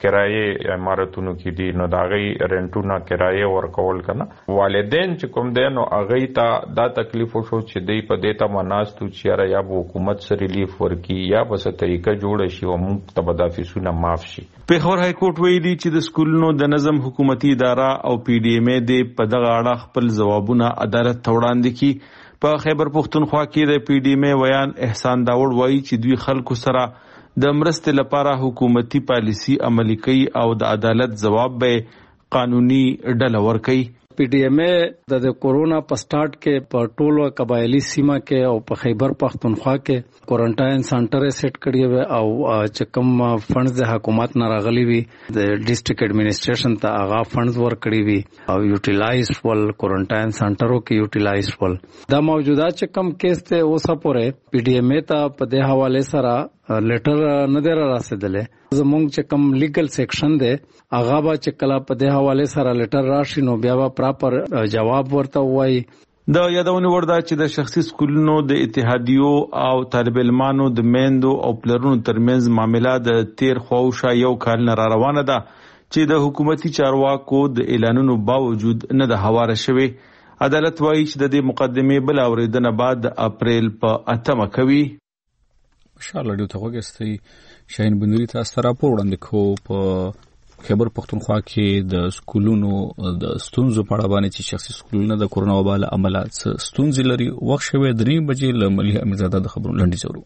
کرایه امارتونو کې دي نو دا غي رنټونه کرایه ورکول کنه والدین چې کوم دی نو هغه ته دا تکلیف وشو چې دی په دې ته مناستو چې یا حکومت سره ریلیف ورکی یا په څه طریقه جوړ شي او موږ ته به دا فیسونه معاف شي. پیښور های کورټ ویلي چې د سکولونو د نظم حکومتي اداره او پی ډی ام د په دغه اړه خپل ځوابونه عدالت ته وړاندې کړي. په خیبر پښتونخوا کې د پی ډی ام ویان احسان داوړ وایي چې دوی خلکو سره د مرستې لپاره حکومتي پالیسی عملي کوي او د عدالت ځواب به قانوني ډله ورکوي. پی ډي ایم ای د کورونا په سٹارټ کې په ټولو قبایلی سیمه کې او په خیبر پختونخوا کې کوارنټاین سنټر سیټ کړی و او چې کوم فندز د حکومت نه راغلي وي د ډیسټریکټ ایڈمنسټریشن ته هغه فندز ورکړي وي او یوټیلایز ول کوارنټاین سنټرو کې یوټیلایز ول دا موجوده چې کوم کیس ته اوسه پورې پی ډي ایم ای ته په دې حواله سره لیټر نه دی راسېدلې زمونږ چې کوم لیګل سیکشن دی هغه به چې کله په دې حواله سره لیټر راشي نو بیا به پراپر جواب ورته وایي. د یادونه ورده چې د شخصي سکولونو د اتحادیو او طالب علمانو د میندو او پلرونو ترمنځ معاملې د تیر خوښه یو کال نه روانه ده چې د حکومتي چارواکو د اعلانونو باوجود نه د هواره شوی. عدالت وايي چې د دې مقدمې بل اوریدنه بعد د اپریل په 8 کوي. مشال ډیو ته وګستې شاهین بندری تاسو راپور وړاندې کو په خیبر پختونخوا کې د سکولونو د ستونزو په اړه باندې چې شخصي سکولونه د کورونا وبا له امله ستونزې لري. وخت شوی 3 بجې له ملي امیرزاده د خبرونو لنډیز ورو.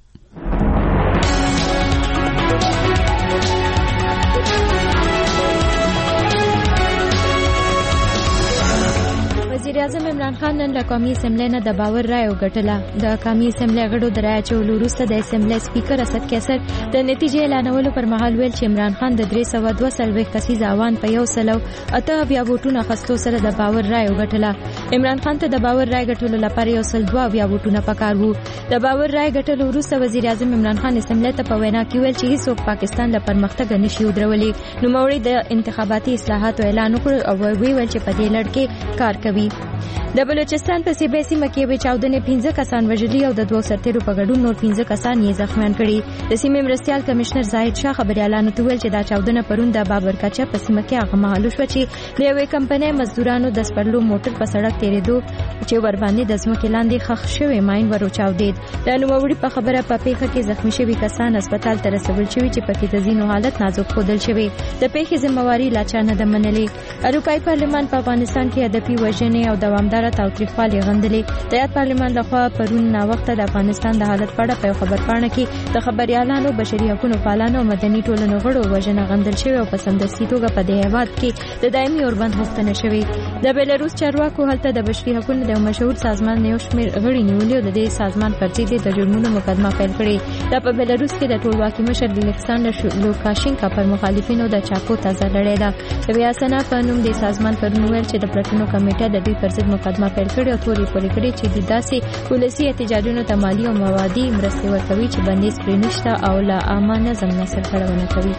وزیر اعظم عمران خان نن له قومي اسمبلی نه د باور رایه وګټله. د قومي اسمبلی غړو د رایه اچولو وروسته د اسمبلی سپیکر اسد کیسر د نتیجې اعلانولو پر مهال ویل چې عمران خان د 342 کسیز اوان په 108 ووټونه اخیستو سره د باور رایه وګټله. عمران خان ته د باور رایه ګټلو لپاره 102 ووټونه پکار وو. د باور رایه ګټلو وروسته وزیر اعظم عمران خان اسمبلی ته په وینا کې ویل چې هیڅوک پاکستان له پرمختګ نشي ودرولي. نوموړي د انتخاباتي اصلاحاتو اعلان وکړ او ویل چې په دې لړ کې کار کوي. د بلوچستان په سیبې سیمه کې به چاودنې 15 کسان وژلي او د 2 سرتیرو په ګډون نور 15 کسان یې زخمیان کړي. د سیمې مرستیال کمشنر زاهد شاه خبريالانو ته ویل چې دا چاودنه پرون د بابرکچا په سیمه کې هغه مهال شو چې د یوې کمپنۍ مزدورانو د سپرلو موټر په سړک تیرېدو چې ور باندې د ځمکې لاندې ښخ شوی ماین وروچاودید. د نوموړي په خبره په پیښه کې زخمی شوي کسان هسپتال ته رسول شوي چې پکې د ځینو حالت نازک ښودل شوی. د پیښې ذمہواری لا چا نه ده منلې. اروپایي پارلمان په افغانستان کې هدفي وژنې او دوامداره تاوتریخوالي غندلې. د یاد پارلمان لخوا پرون ناوخته د افغانستان د حالت په اړه په خبرپاڼه کې د خبريالانو بشري حقوقو فعالانو او مدني ټولنو غړو وژنه غندل شوی او په سمدستي توګه په دې هیواد کې د دایمي اوربند غوښتنه شوی. د بیلاروس چارواکو هلته د بشري حقوقو د مشهور سازمان یو شمېر غړي نیولي او د دې سازمان پر ضد د جرمونو مقدمه پیل کړې. دا په بیلاروس کې د ټولواکي مشر الکساندر لوکاشینکا پر مخالفینو د چاپو تازه لړۍ ده. د ویاسنا په نوم د سازمان پر نوول چې د پلټنو کمیټه د دې پر ضد مقدمه پیل کړې او تورې پورې کړې چې د داسې ولسي احتجاجونو ته مالي او موادي مرستې ورکوي چې بندیز پرې نشته او له عامه نظم نه سرغړونه کوي.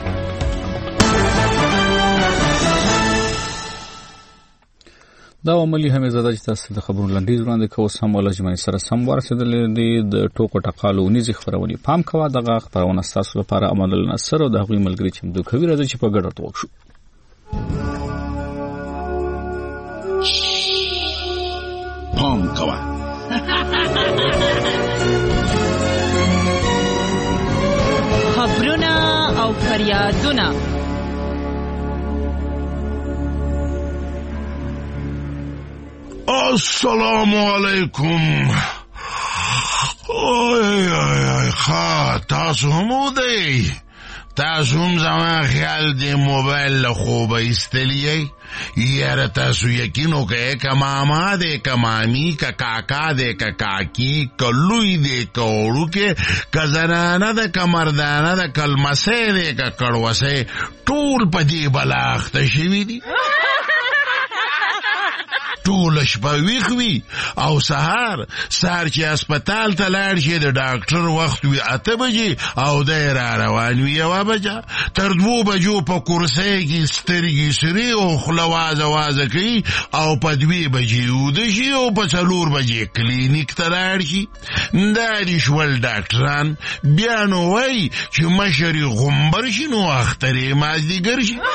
دا عملی همې زده چې تاسو د خبرونو لنډیز وړاندې کوو سم ولجمعي سره سم ورسېدلې دي د ټوکو ټقالو نيزي خبرونه پام کوه دغه خبرونه تاسو لپاره عمل النصر او د هغوی ملګری چې مدو کوي راځي چې په ګډه توګه شو. پام کوه خبرونه او فریادونه السلام علیکم. اوه خا تاسو هم دی تاسو هم زمان خیال دی موبایل لخوب ایستلیه یاره تاسو یقینو که که ماما دی که مامی که کاکا دی که کاکی که لوی دی که اوڑو که زنانه دی که مردانه دی که المسه دی که کڑوسه طول پا دی بلاخت شوی دی ټول شپه ویښ وي او سهار چې هسپتال ته لاړ شي د ډاکټر وخت وي 8 بجې او دی را روان وي 1 بجه تر 2 بجو په کرسۍ کې سترګې سرې او خوله وازه کوي او په 2 بجې وده شي او په 4 بجې کلینیک ته لاړ شي. دا دي شول ډاکټران بیا نو وایي چې مشر یې غومبر شي نو اختر یې مازدیګر شي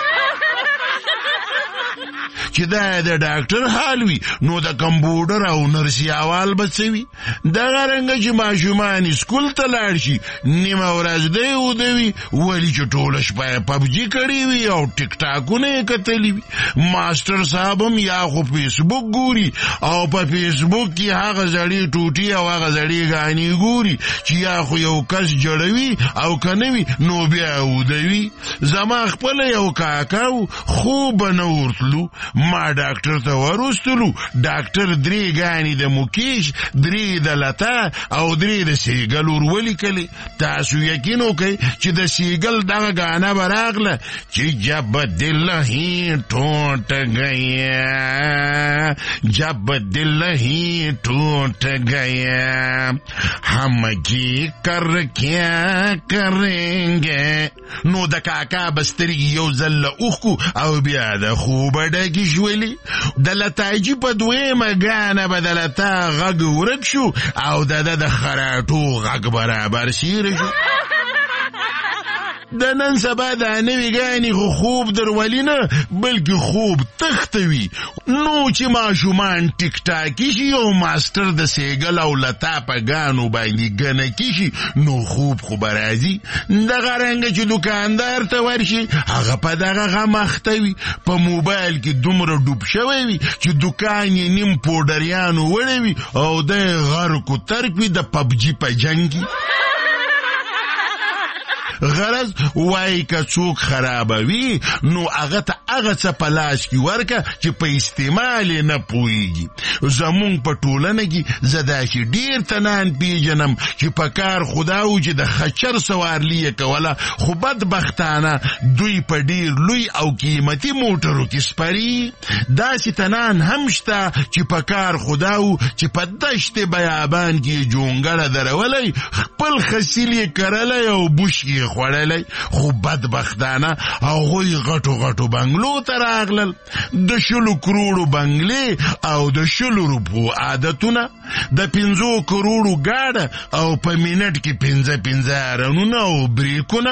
چې دا د ډاکټر حال وي نو د کمپیوټر او نرسي احوال بڅوي. دغه رنګه چې ماشومان سکول ته لاړ شي نیمه ورځ دی ودوي ولې چې ټوله شپه پبجي کړی وي او ټیک ټاکونه یې کتلي وي. ماسټر صاحب هم یا خو فیسبوک ګوري او په فیسبوک کې هغه زړې ټوټې او هغه زړې غانې ګوري چې یا خو یو کس جوړوي او کنه وي نو بیا ودوي. زما خپل یو کاکاو خوب نه ورتلو ما ډاکټر ته ورستلو. ډاکټر 3 غانې د مکیش، 3 د لتا او 3 د سیګل ورولې. تاسو یقین وکئ چې د سیګل دغه غانا براغله چې جب دل هی ټوټ گیا، جب دل هی ټوټ گیا، ہم کی کر کیا کریں گے. نو د کاکا بسترګي یو ځل اوخکو او بیا د خوب ډکې شولې. د لتاجي په دویمه غانا بدلتا غږ ورک شو او د خراټو غږ برابر شیر شو. د نن سبا د نوې غانې خو خوب درولي نه بلکې خوب تختوي. نو چې ماشومان ټیک ټاکي شي او ماستر د سیګل او لتا په غانو باندې ګنکي شي نو خوب خو برازي. دغه رنګه چې دکاندار ته ورشي هغه په دغه غم اخته وي، په موبایل کې دومره ډوب شوی وي چې دکان یې نیم پوډریانو وړی وي او د غرق و ترک وي د پبجي په جنګ کې. غرض وای که څوک خرابوي نو هغه ته هغه څه په لاس کې ورکه چې په استعمال نه پوهیږي. زمونږ په ټولنه کې زه داسې ډېر تنان پیژنم چې په کار خدا و چې د خچر سوارلي یې کوله، خو بدبختانه دوی په ډېر لوی او قیمتي موټرو کې سپري. داسې تنان هم شته چې په کار خدا و چې په دشت بیابان کې جونګړه درولی، خپل خسیل یې کرلی او بوش یې خوړلی، خو بدبختانه هغوی غټو غټو بنګلو ته راغلل. د 20 کروڑو بنګلې او د 20 روپو عادتونه، د 5 کروڑو ګاډه او په منټ کې 15 رنونه او بریکونه.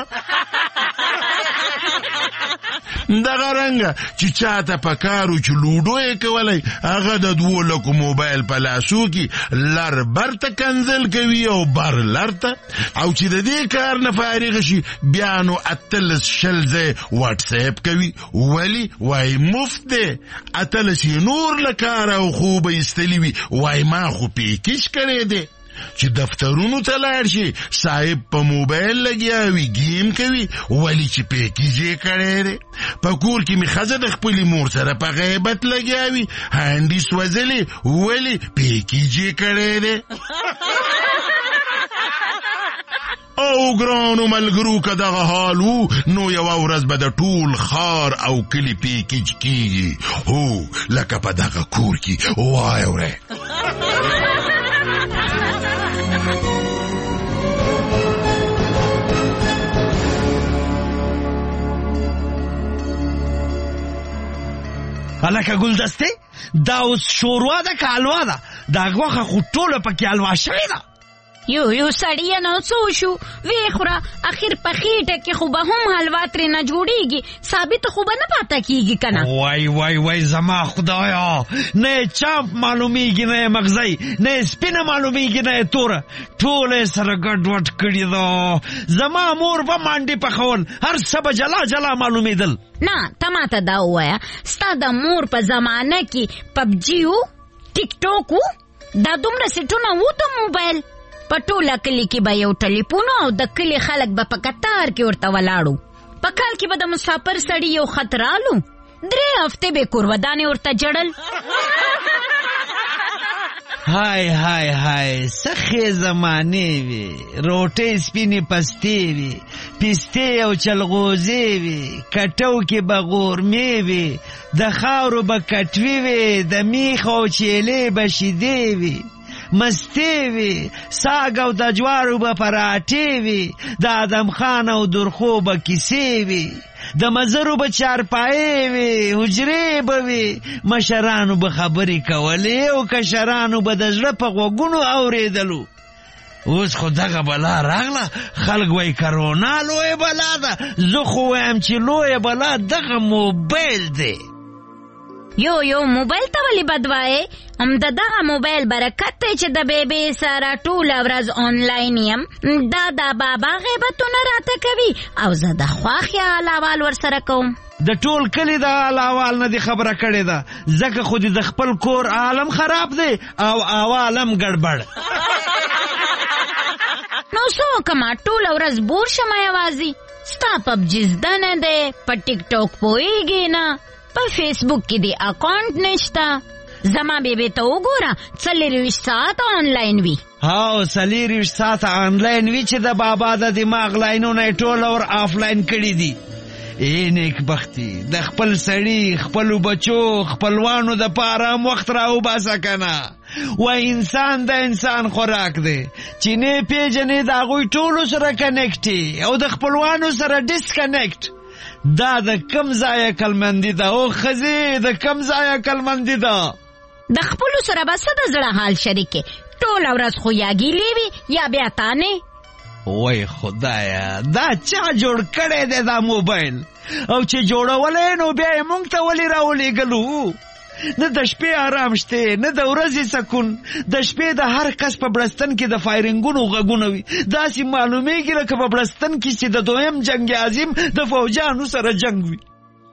دغه رنګه چې چاته په کارو چې لوډو یې کولی هغه د 2 لکو موبایل په لاسو کې لر برته کنزل کوي او بر لرته، او چې د دې کار نه فارغ شي بیا نو 18 ځای واټس اپ کوي. ولی وای مفت دی، 18 نور له کار او خوب ایستلی وي وای ما خو پیکیش کړی دی. چې دفترونو ته لاړ شي صاحب په موبایل لګیا وي گیم کوي ولی چې پیکیج یې کړی دی. په کور کې مې ښځه د خپلې مور سره په غیبت لګیا وي هانډي سوځلې ولی پیکیج یې کړی دی. او ګرانو ملګرو که دغه حال وو نو یوه ورځ به د ټول ښار او کلي پیکیج کیږي. هو لکه په دغه کور کې وای وری. الکه ګلدسته دا اوس شوروا ده که حلوا ده؟ دا غوښه خو ټوله پکې حلوا شوې ده. یو سړی نو څه شو وی خوره اخر په خېټه کې خو به هم حلوا ترې نه جوړیږي، ثابت خو به نه پاته کیږي کنه. وای وای وای زما خدایا، نه چاپ معلومیږي نه مغزی، نه سپینه معلومیږي نه توره، ټوله سره ګډوډ کړي ده. زما مور به مانډې پخول هر څه به جلا جلا معلومیدل. نه ته ماته دا ووایه ستا د مور په زمانه کې پبجي و، ټیک ټاک و، دا دومره سیټونه وو د موبایل؟ په ټوله کلي کې به یو ټلیفون او د کلي خلک به په کتار کې ورته ولاړو. په کال کې به د مسافر سړي یو خط رالو، 3 هفتې به کورودانې ورته جړل. های های های سخې زمانې وي، روټۍ سپینې پستې وي، پستې او چلغوزې وي، کټو کې به غورمې وي، د خاورو به کټوي وي، د میخ او چیلې به شیدې وي، مستی وي، ساګ او د جوارو به پراټې وي، د ادم خان او درخو به کیسې وي، د مزرو به چارپایې وي، حجرې به وي، مشرانو به خبرې کولې او کشرانو به د زړه په غوږونو اورېدلو. اوس خو دغه بلا راغله، خلک وایي کرونا لویه بلا ده، زه خو وایم چې لویه بلا دغه موبایل دی. یو موبایل ته ولې بد وایې؟ هم د دغه موبایل برکت دی چې د بیبي سره ټوله ورځ آنلاین یم. دا د بابا غیبتونه راته کوي او زه د خوا خیال احوال ورسره کوم. د ټول کلي د حال احوال نه دې خبره کړې ده، ځکه خو دې د خپل کور عالم خراب دی او عوالم ګډبړ. نو څه وکړم؟ ټوله ورځ بور شم یوازې. ستا پبجي زده نه دی، په ټیک ټاک پوهېږې نه، په فیسبوک کې دی اکاونټ نشته زما بیبي ته وګوره 24 ساعت آنلاین وي هاو 24 ساعت آنلاین وي چې د بابا د دماغ لاینونه ټول اور آفلاین کړي دي نیک بختی د خپل سړی خپل بچو خپلوانو د پاره وخت راو باسه کنه و انسان د انسان خوراک دی چې نه پیژنې دا غوي ټول سره کنیکټي او د خپلوانو سره ډیسکنیکټ دا د کم ځای کلمندی دا او خزي د کم ځای کلمندی دا د خپل سره بس د زړه حال شریکه ټول ورځ خو یاګی لیوي یا بیا تانه وای خدایا دا چا جوړ کړی دی دا موبایل او چې جوړولې نو بیا یې مونږ ته ولې راولېږلو نه د شپې آرام شته نه د ورځې سکون د شپې د هر کس په بړستن کې د فایرنګونو غږونه وي داسې معلومیږي لکه په بړستن کې چې د دویم جنگ عظیم د فوجانو سره جنگ وي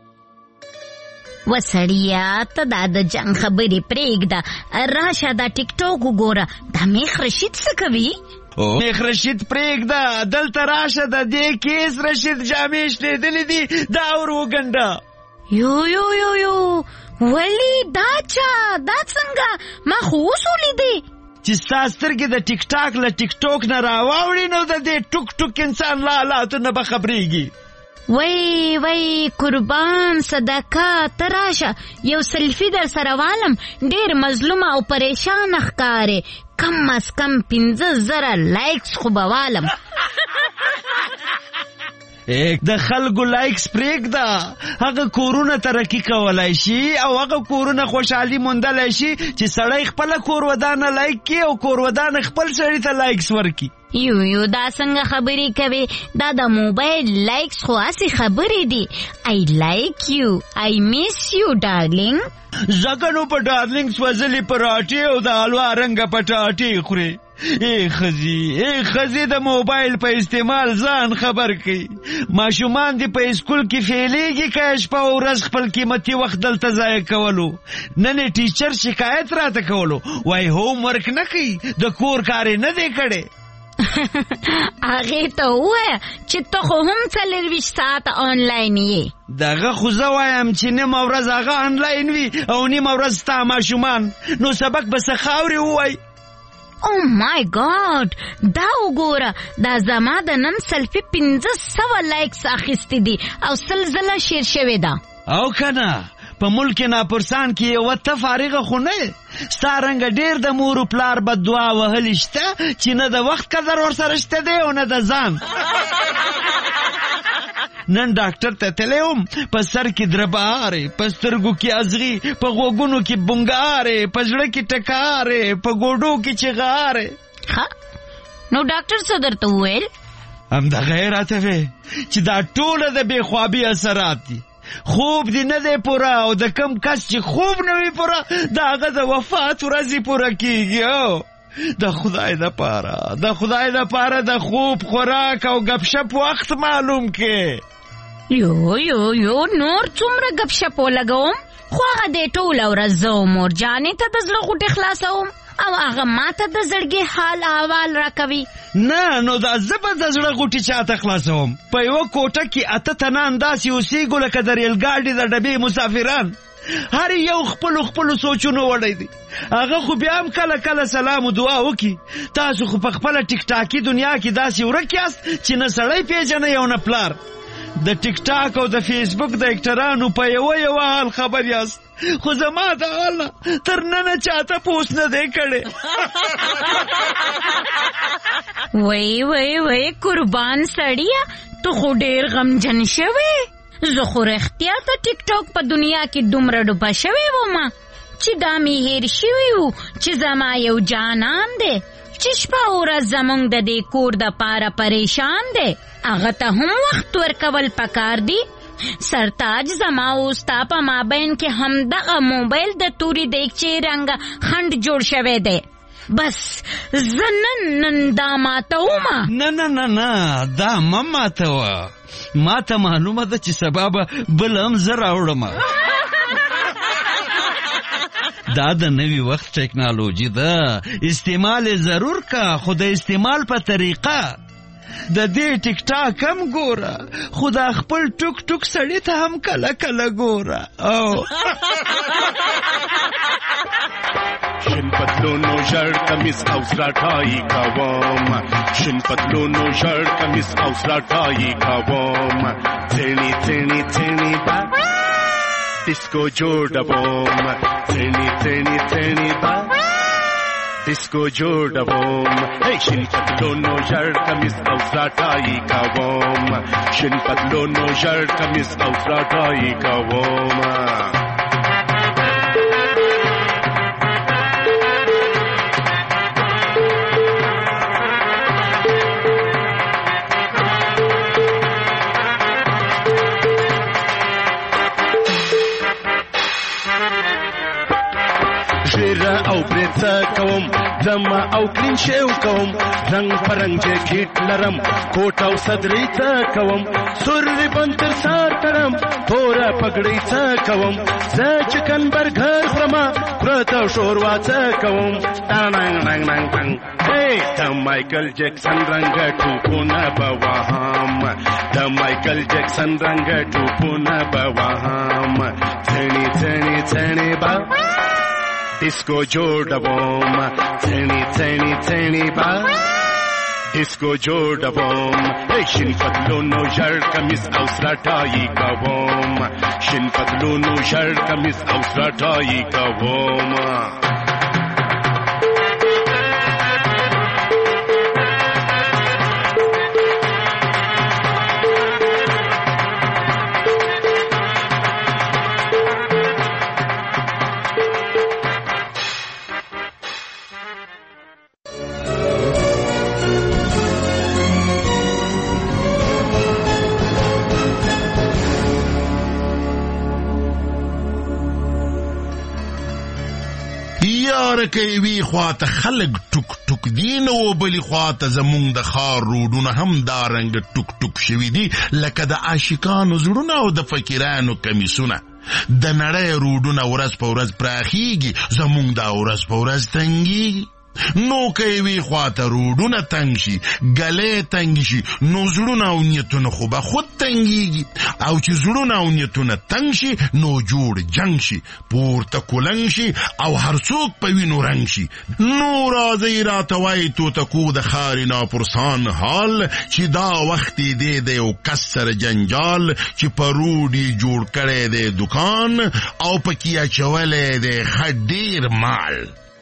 وسړیا ته دا د جنگ خبرې پرېږده راشه دا ټیک ټاک وګوره دا میخ رشید څه کوي میخ رشید پرېږده دلته راشه د دې کیس رشید جامې شلیدلې دي دا ور وګنډه یو ولی دا چا دا څنګه ما خو اوس ولیدې چې ستا سترګې د ټیک ټاک له ټیک ټوک نه راواوړي نو د دې ټوک ټوک انسان له حالاتو نه به خبرېږي وای قربان صدقه تراشه یو سلفی در سره والم ډیر مظلوم او پریشان ښکارې کم از کم 15,000 لایکس خو به والم د خلکو لایکس پرېږده هغه کورونه ترقي کولای شي او هغه کورونه خوشحالي موندلی شي چې سړی خپله کور ودانه لایک کړي او کور ودانه خپل سړي ته لایکس ورکړي یو دا څنګه خبرې کوي دا د موبایل لایکس خو هسې خبرې دي I like you I miss you darling ځکه نو په ډارلینګ سوځلې پراټې او د حلوا رنګه پټاټې خورې ای خزي د موبایل په استعمال ځان خبر کړي ماشومان دې په اسکول کې فیلېږي که شپه او ورځ خپل قیمتي وخت دلته ضایع کولو نن یې ټیچر شکایت راته کولو وای هوم ورک نه کوي د کور کار یې نه دی کړی هغې ته ووایه چې ته خو هم 24 ساعت آنلاین یې دغه خو زه وایم چې نیمه ورځ هغه آنلاین وي او نیمه ورځ ستا ماشومان نو سبق به څه خاورې ووایي او مای ګاډ دا وګوره دا زما د نن سلفي 1500 لایکس اخیستې دي او 100 ځله شیر شوې ده او کنه په ملک ناپرسان کې یو ته فارغه خو نه ستا رنګه ډېر د مور و پلار بددعا وهلي شته چې نه د وخت قدر ورسره شته دی او نه د ځان نن ډاکټر ته تللی وم په سر کې دربارې په سترګو کې ازغي په غوږونو کې بونګارې په زړه کې ټکارې په ګوډو کې چغارې نو ډاکټر څه درته وویل همدغه یې راته وی چې دا ټوله د بېخوابي اثرات دي خوب دی نه دی پوره او د کم کس چې خوب نه وي پوره د هغه د وفات ورځې پوره کیږي د خدای دپاره د خوب خوراک او گپ شپ وخت معلوم کې یو نور څومره گپ شپ ولګوم خو هغه دې ټوله ورځ زه مور جانې ته د زړه غوټې خلاصوم او هغه ماته د زړګي حال احوال راکوي نه نو دا زه به د زړه غوټې چاته خلاصوم په یوه کوټه کې 8 تنان داسې اوسېږو لکه د ریل ګاډي د ډبې مسافران هر یو خپلو سوچونو وړی دی هغه خو بیا هم کله سلام و دعا وکړي تاسو خو په خپله ټیک ټاکي دنیا کې داسې ورک یاست چې نه سړی پیژنئ او نه پلار د ټیک ټاک او د فیسبوک د اکټرانو په یو حال خبر یاست خو زما د حال نه تر ننه چاته پوس نه دی کړی وای قربان سړیه تو خو ډېر غمجن شوې زه خو رښتیا ته ټیک ټاک په دنیا کې دومره ډوبه شوې ومه چې دا مې هېر شوي وو چې زما یو جانان دی چې شپه ورځ زمونږ د دې کور دپاره پریشان دی هغه ته هم وخت ورکول پکار دی سرتاج زما او ستا په مابین کې همدغه موبایل د تورې دیګچې رنګه خنډ جوړ شوی دی بس زه نن دا ماتومه نه دا مه ماتوه ماته معلومه ده چې سبا به بل هم زه راوړم دا د نوی وخت ټیکنالوژي ده استعمال ضرور کا خو د استعمال په طریقه د دې ټیک ټاک هم ګوره خو دا خپل ټوک ټوک سړی ته هم کله کله ګوره او شن پتلونو شرټ کمیس او سراټای کوم شن پتلونو شرټ کمیس او سراټای کوم څنی څنی څنی با ډیسکو جوړوم څنی څنی څنی با ډیسکو جوړوم شن پتلونو شرټ کمیس او سراټای کوم شن پتلونو شرټ کمیس او سراټای کوم او برېڅه کوم زما او کلین شیو کوم رنگ پرنګ جیکټ لرم کوټ او صدرې څه کوم سور ریبن تر سار تړم تورا پګړې څه کوم زه چکن برګر خورم پرته شوروا څه کوم ټانګ ننګ ننګ ننګ د مایکل جکسن رنګ ټوپونه بوهم د مایکل جکسن رنګ ټوپونه بوهم څنی څنی څنی با ډیسکو جوړوم څنی څنی څنی با ډیسکو جوړوم شین پتلونو شرټ کمیس او سراټای کوم شین پتلونو شرټ کمیس او سراټای کوم که وی خواته خلق ټوک ټوک دی نو بلی خواته زمونږ د ښار روډونه هم دا رنګ ټوک ټوک شوي دي لکه د عاشقانو زړونه او د فقیرانو کمیسونه د نړۍ روډونه ورځ په ورځ پراخیږي زمونږ دا ورځ په ورځ تنګیږي نو که وی خواته روډونه تنګ شي ګلې تنګ شي نو زړونه او نیتونه خو به خود تنګیږي او چې زړونه او نیتونه تنګ شي نو جوړ جنگ شي پورته کولنګ شي او هر څوک په وینو رنګ شي نو راځي راته وایي توتکو د ښاري ناپرسان حال چې دا وخت دی د یو کس سره جنجال چې په روډ یې جوړ کړی دی دکان او پکې اچولی دی ښه ډېر مال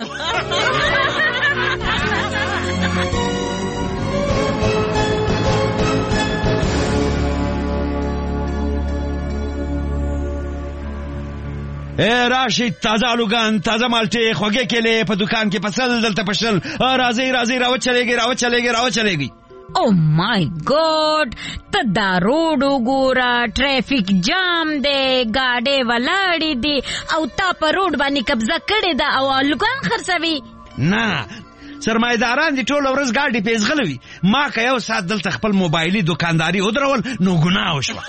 راشي تازه الوګان تازه مالټې خوږې کېلې په دکان کې پسل دلته پشل راځي راځي راوچلېږي او مای ګاډ ته دا روډ وګوره ټریفیک جام دی ګاډې ولاړې دي او تا په روډ باندې قبضه کړې ده او الوګان خرڅوي نه سرمایداران دي ټول ورځ ګاډي پیزغلوي ما که یو ساعت دلته خپل موبایلي دکانداري ودرول نو ګناه وشوه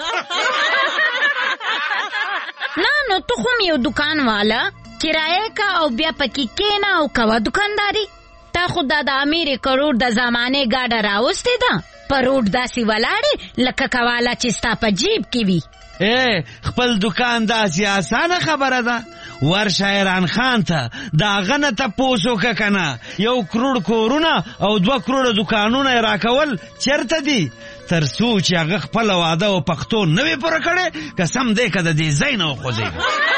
نه نو تو خو یو دکان والا کرایه کا او بیا پکې کېنه او کوه دکانداري تا خو دا د امیر کروڑ د زمانه ګاډه راوستې ده په روډ داسې ولاړې لکه کواله چې ستا په جیب کې وي خپل دکان داسې اسانه خبره ده ورشه ایران خان ته دا غنه تپوس وکړه کنه 1 کروڑ کورونه او 2 کروڑ دکانونه یې راکول چېرته دي تر څو چې هغه خپل واده او پښتو نه وي پوره کړی قسم دی که د دې ځای نه وخوځېږي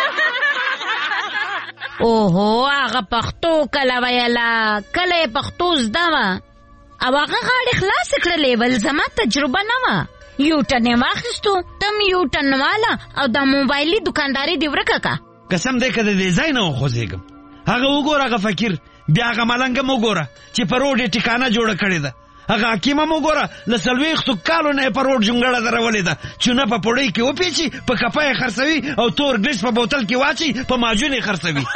اوهو هغه پښتو کله ویله کله یې پښتو زده وه او هغه غاړې خلاصې کړلې ول زما تجربه نه وه یوټن یې واخیستو تم یوټن والا او دا موبایلي دکانداري دې ورکه که قسم دی که د دې ځای نه وخوځېږم هغه وګوره هغه فقیر بیا هغه ملنګ هم وګوره چې په روډ یې ټکانه جوړه کړې ده هغه حکیم هم وګوره له 40 کالو نه یې په روډ جونګړه درولې ده چونه په پوړۍ کې وپیچي په کپه یې خرڅوي او تور ګلیس په بوتل کې واچي په ماجون یې خرڅوي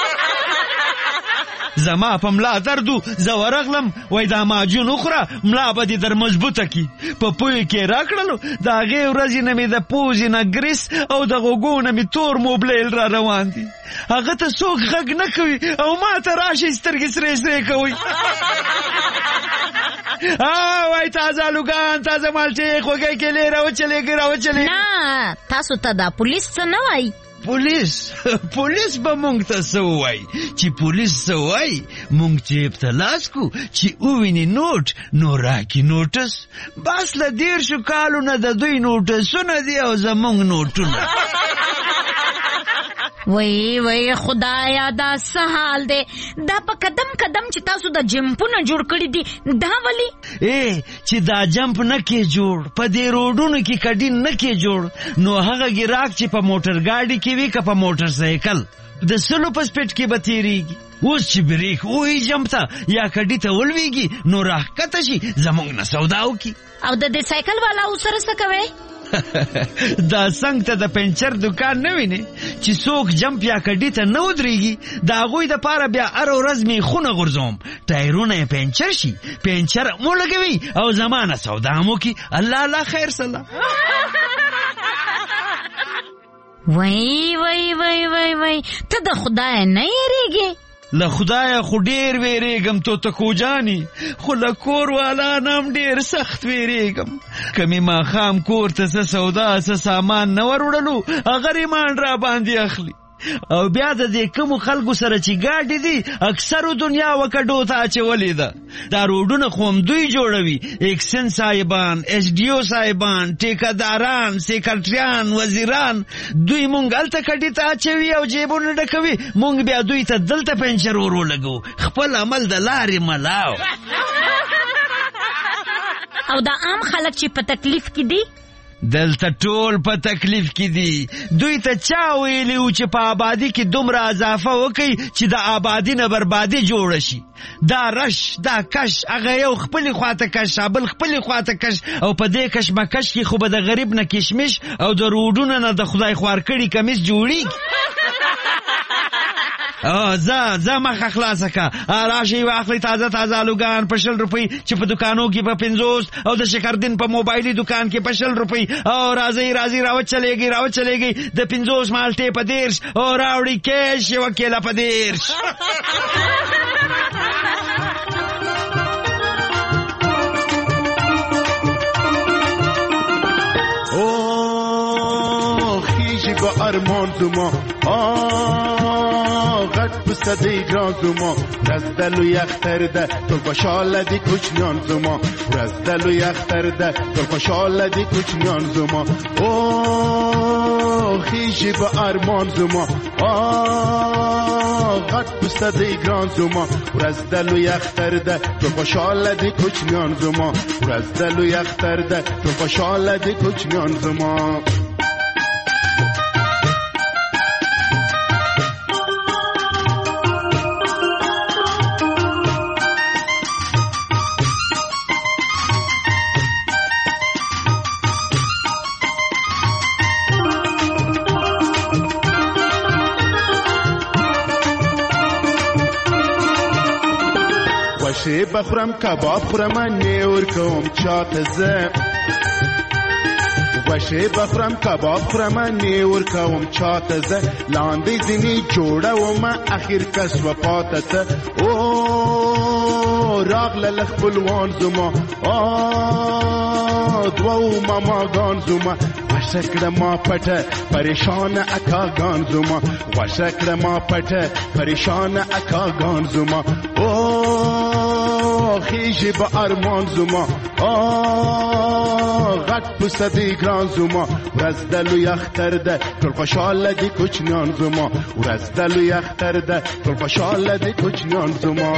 زما په ملا دردو زه ورغلم وای دا ماجون وخوره ملا به دې در مضبوطه کی په پوی کې راکړلو د هغې ورځې نه مې د پوزې نه ګریس او د غوږو نه مې تور موبلیل را روان دي هغه ته څوک غږ نه کوي او ما ته راشي سترګې سرې سرې کوي وای تازه لوګان تازه مالټې خوږې کېلې راوچلېږي نه تاسو ته دا پولیس څه نه وایي؟ پولیس به مونږ ته څه ووایي چې پولیس څه وایي مونږ جیب ته لاس کو چې وویني نوټ نو راکي نوټس بس له 10 کالو نه د دوی نوټسونه دي او زمونږ نوټونه. وای خدایا دا څه حال دی؟ دا په قدم چې تاسو د جمپونه جوړ کړي دي دا ولی؟ چې دا جمپ نه کې جوړ په دې روډونو کې کډین نه کې جوړ نو هغه ګراک چې په موټر ګاډي کې وي که په موټر سایکل د سلو په سپیډ کې به تیریږي. اوس چې بریک وهي جمپ ته یا کډي ته ولویږي نو راښکته شي زموږ نه سودا وکړي. او د دې سایکل والا سره څه کوئ؟ دا څنګ ته د پنچر دکان نه ویني چې څوک جمپ یا کډي ته نه ودرېږي د هغوی دپاره بیا هره ورځ میخونه غورځوم ټایرونه یې پنچر شي پنچر مو لګوي او زما نه سودا مو کړي. الله خیر سلا. وای ته د خدای نه یېرېږې؟ له خدایه خو ډېر ویرېږم توتکو جاني خو له کور والا نام ډېر سخت ویرېږم. که مې ماښام کور ته څه سودا څه سامان نه وروړلو هغه ریمانډ را باندې اخلي او بیا د دې کومو خلکو سره چې ګاډي دي اکثرو دنیا وکډو ته اچولې ده. دا روډونه خو هم دوی جوړوي اکسن صاحبان SDO صاحبان ټیکهداران سیکرټریان وزیران دوی مونږ هلته کډي ته اچوي او جیبونه ډکوي مونږ بیا دوی ته دلته پنچر ورولګو. خپل عمل د لارې ملاو. او دا عام خلک چې په تکلیف کې دي دلته ټول په تکلیف کې دي. دوی ته چا ویلی و چې په آبادی کې دومره اضافه وکړي چې د آبادی نه بربادي جوړه شي. دا رش دا کش هغه یو خپلې خواته کش بل خپلې خواته کش او په دې کشمکش کې خو به د غریب نه کشمش او د روډونو نه د خدای خوار کړي کمیس جوړیږي. زه مخه خلاصه که راشئ واخلئ تازه آلوګان په 20 روپۍ چې په دکانو کې په 50 او د شکردین په موبایلي دکان کې په 20 روپۍ او راځئ راوچلېږئ د 50 مالټې په 10 او راوړئ کیش یوه کیله په 10. خیژی با ارمان زما غد پسدی گران زما رزدل و یختر ده تو خوشحال دی کوچنیان زما رزدل و یختر ده تو خوشحال دی کوچنیان زما خیژی با ارمان زما غد پسدی گران زما رزدل و یختر ده تو خوشحال دی کوچنیان زما رزدل و یختر ده تو خوشحال دی کوچنیان زما. وشه بخورم کباب خورم نیور کوم چاته زه وشه بخورم کباب خورم نیور کوم چاته زه لاندې ځینې جوړوم اخر کس و پاته او راغله خپلوان زما دوو ماماګان زما وشکړه ما پټه پریشان اکاګان زما وشکړه ما پټه پریشان اکاګان زما خیژی با ارمان زما غد پسدی گران زما رزدل و یختر ده ټول خوشحال دی کوچنیان زما رزدل و یختر ده ټول خوشحال دی کوچنیان زما.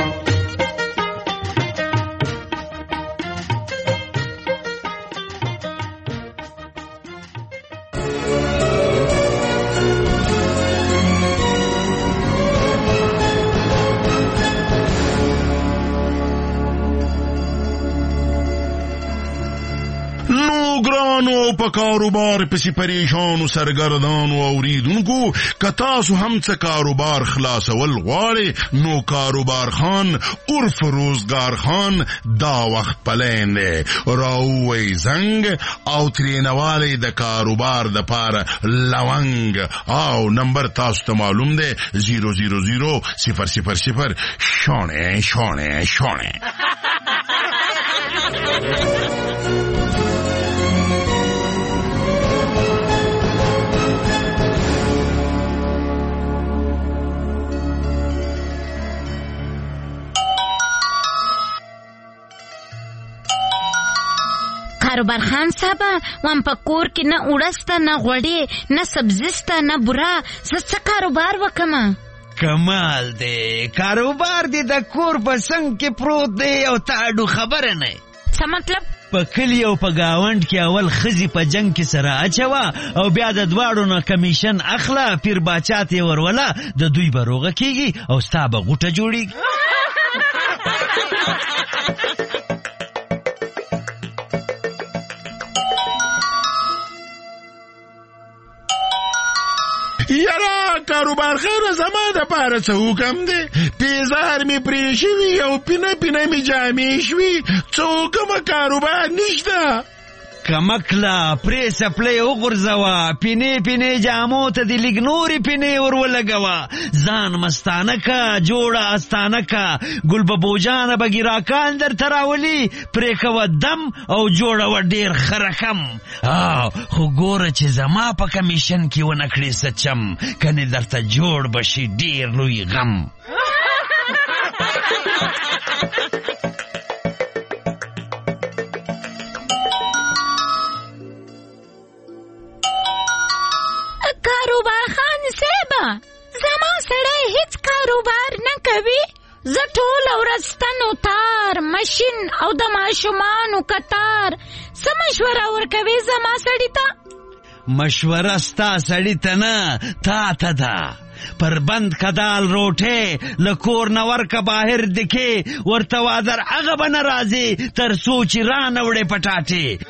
په کاروبار پسې پریشانو سرګردانو اوریدونکو که تاسو هم څه کاروبار خلاصول غواړئ نو کاروبار خان عرف روزگار خان دا وخت پلین دی راووی زنګ او ترینوالی د کاروبار د پاره لونګ او نمبر تاسو ته معلوم دی 000 000 شونه کاروبار خان صاحب وان په کور کې نه وړسته نه غوړې نه سبزسته نه بوره زه څه کاروبار وکمه؟ کمال دی کاروبار دی د کور په څنګ کې پروت دی او تاډو خبره نه. څه مطلب؟ په کلی او په گاونډ کې اول خزي په جنگ کې سره اچوا او بیا د دواړو نه کمیشن اخلا پیر باچا ته ورولا د دوی بروغه کیږي او ستا به غوټه جوړیږي. یاره کاروبار خیره زما د پاره څه حکم دی؟ پیزار می پرې شوي او پینه پینه می جامې شوي، څه حکمه کاروبار نشته. کمکلا پری سپلی وغورځوه، پینې پینې جامو ته د لږ نورې پینې ورولګوه، ځان مستانه که جوړه استانه که، ګل ببوجانه به ګراکان درته راولي، پرې کوه دم او جوړوه ډېر ښه رقم. خو ګوره چې زما په کمیشن کې ونه کړې څه چم، کنې درته جوړ به شي ډېر لوی غم. کاروبار خان صاحبه زما سړی هیڅ کاروبار نه کوي، زه ټوله ورځ ستنو تار مشین او د ماشومانو کتار. څه مشوره ورکوي زما سړي ته؟ مشوره ستا سړي ته نه تا ته ده. پر بند کدال روټې له کور نه ورکه باهر دکې، ورته وادر هغه به نه راځي تر څو چې رانه وړې پټاټې.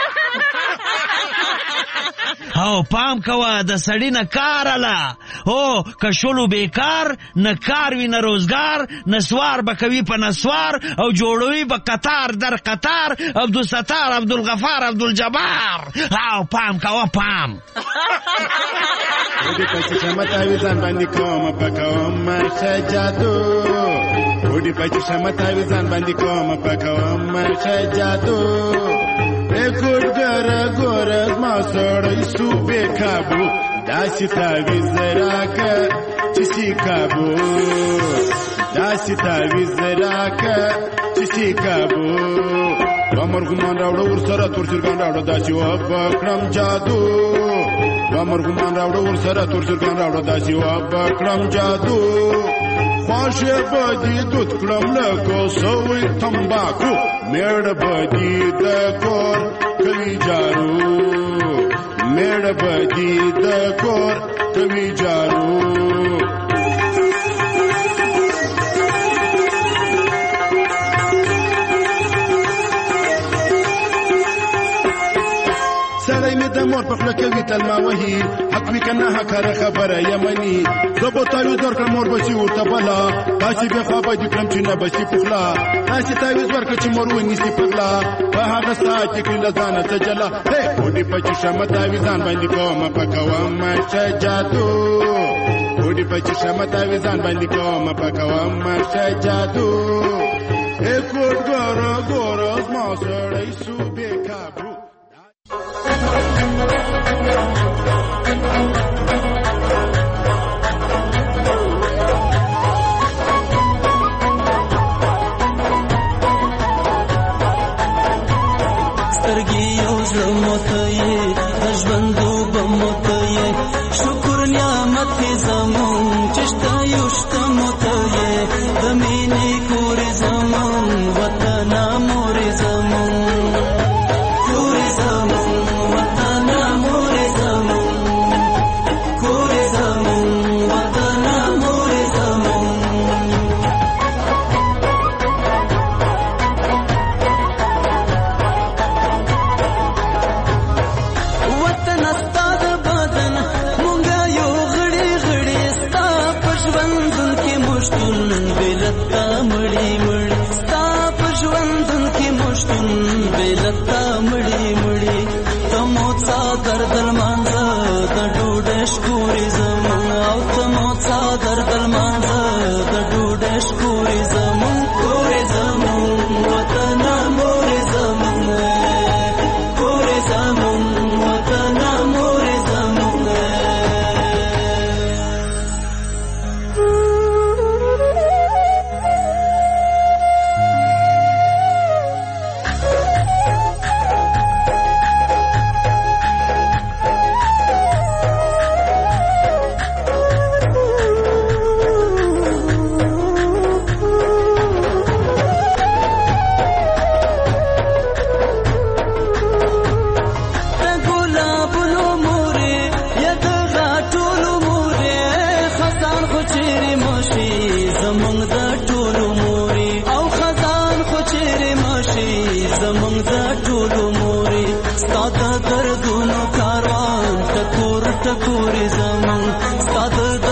او پام کوه د سړی نه کار اله، او که شلو بیکار نه کار وي نه روزگار، نسوار به کوي په نسوار او جوړوي به قطار در قطار، عبدالستار عبدالغفار عبدالجبار. او پام کوه پام. وډی پچ شمت اویزان باندې کوم پکوم مرشه جادو، وډی پچ شمت اویزان باندې کوم پکوم مرشه جادو. ریکورډ ګره ګورز ما سړی صوبې کابو، داسې تعویز راکه چې سی کابو، داسې تعویز راکه چې سی کابو. ومرغمان راوړه ورسره تور چرګان راوړه داسې وبکړم جادو، ومرغمان راوړه ورسره تور چرګان راوړه داسې وبکړم جادو. خواشه بدی دود کړم لکه سوی تمباکو، میړه بدی د کور کوي جارو، میړه بدی د کور کوي جارو. سړی مې د مور په خوله کوي تلما وهي، حق وي که نه حقاره خبره یمني. زه به تعویز ورکړم مور به شي ورته بلا، داسې بې خوا به دې کړم چې نه به شي پخلا. داسې تعویز ورکړه چې مور ونیسي پغلا، په هغه ساعت کې کړي له ځانه څه جلا. وډې په چشمه تعویزان باندې کومه پکوم مرشه جادو، وډې په چشمه تعویزان باندې کومه پکوم مرشه جادو. کوټ ګوره ګوره زما سړی صوبې کابو. سترګې یو زړه موته یې د ژوندو به موته یې، شکر نعمت یې زمون چې شته یو شته موته یې، د مینې کورې زمون وطنه مورې زمون، کورې زمون وطنه مورې زمون، کورې زمون وطنه مورې زمون. وطن ستا د بدن مونږه یو غړي غړي ستا هغه د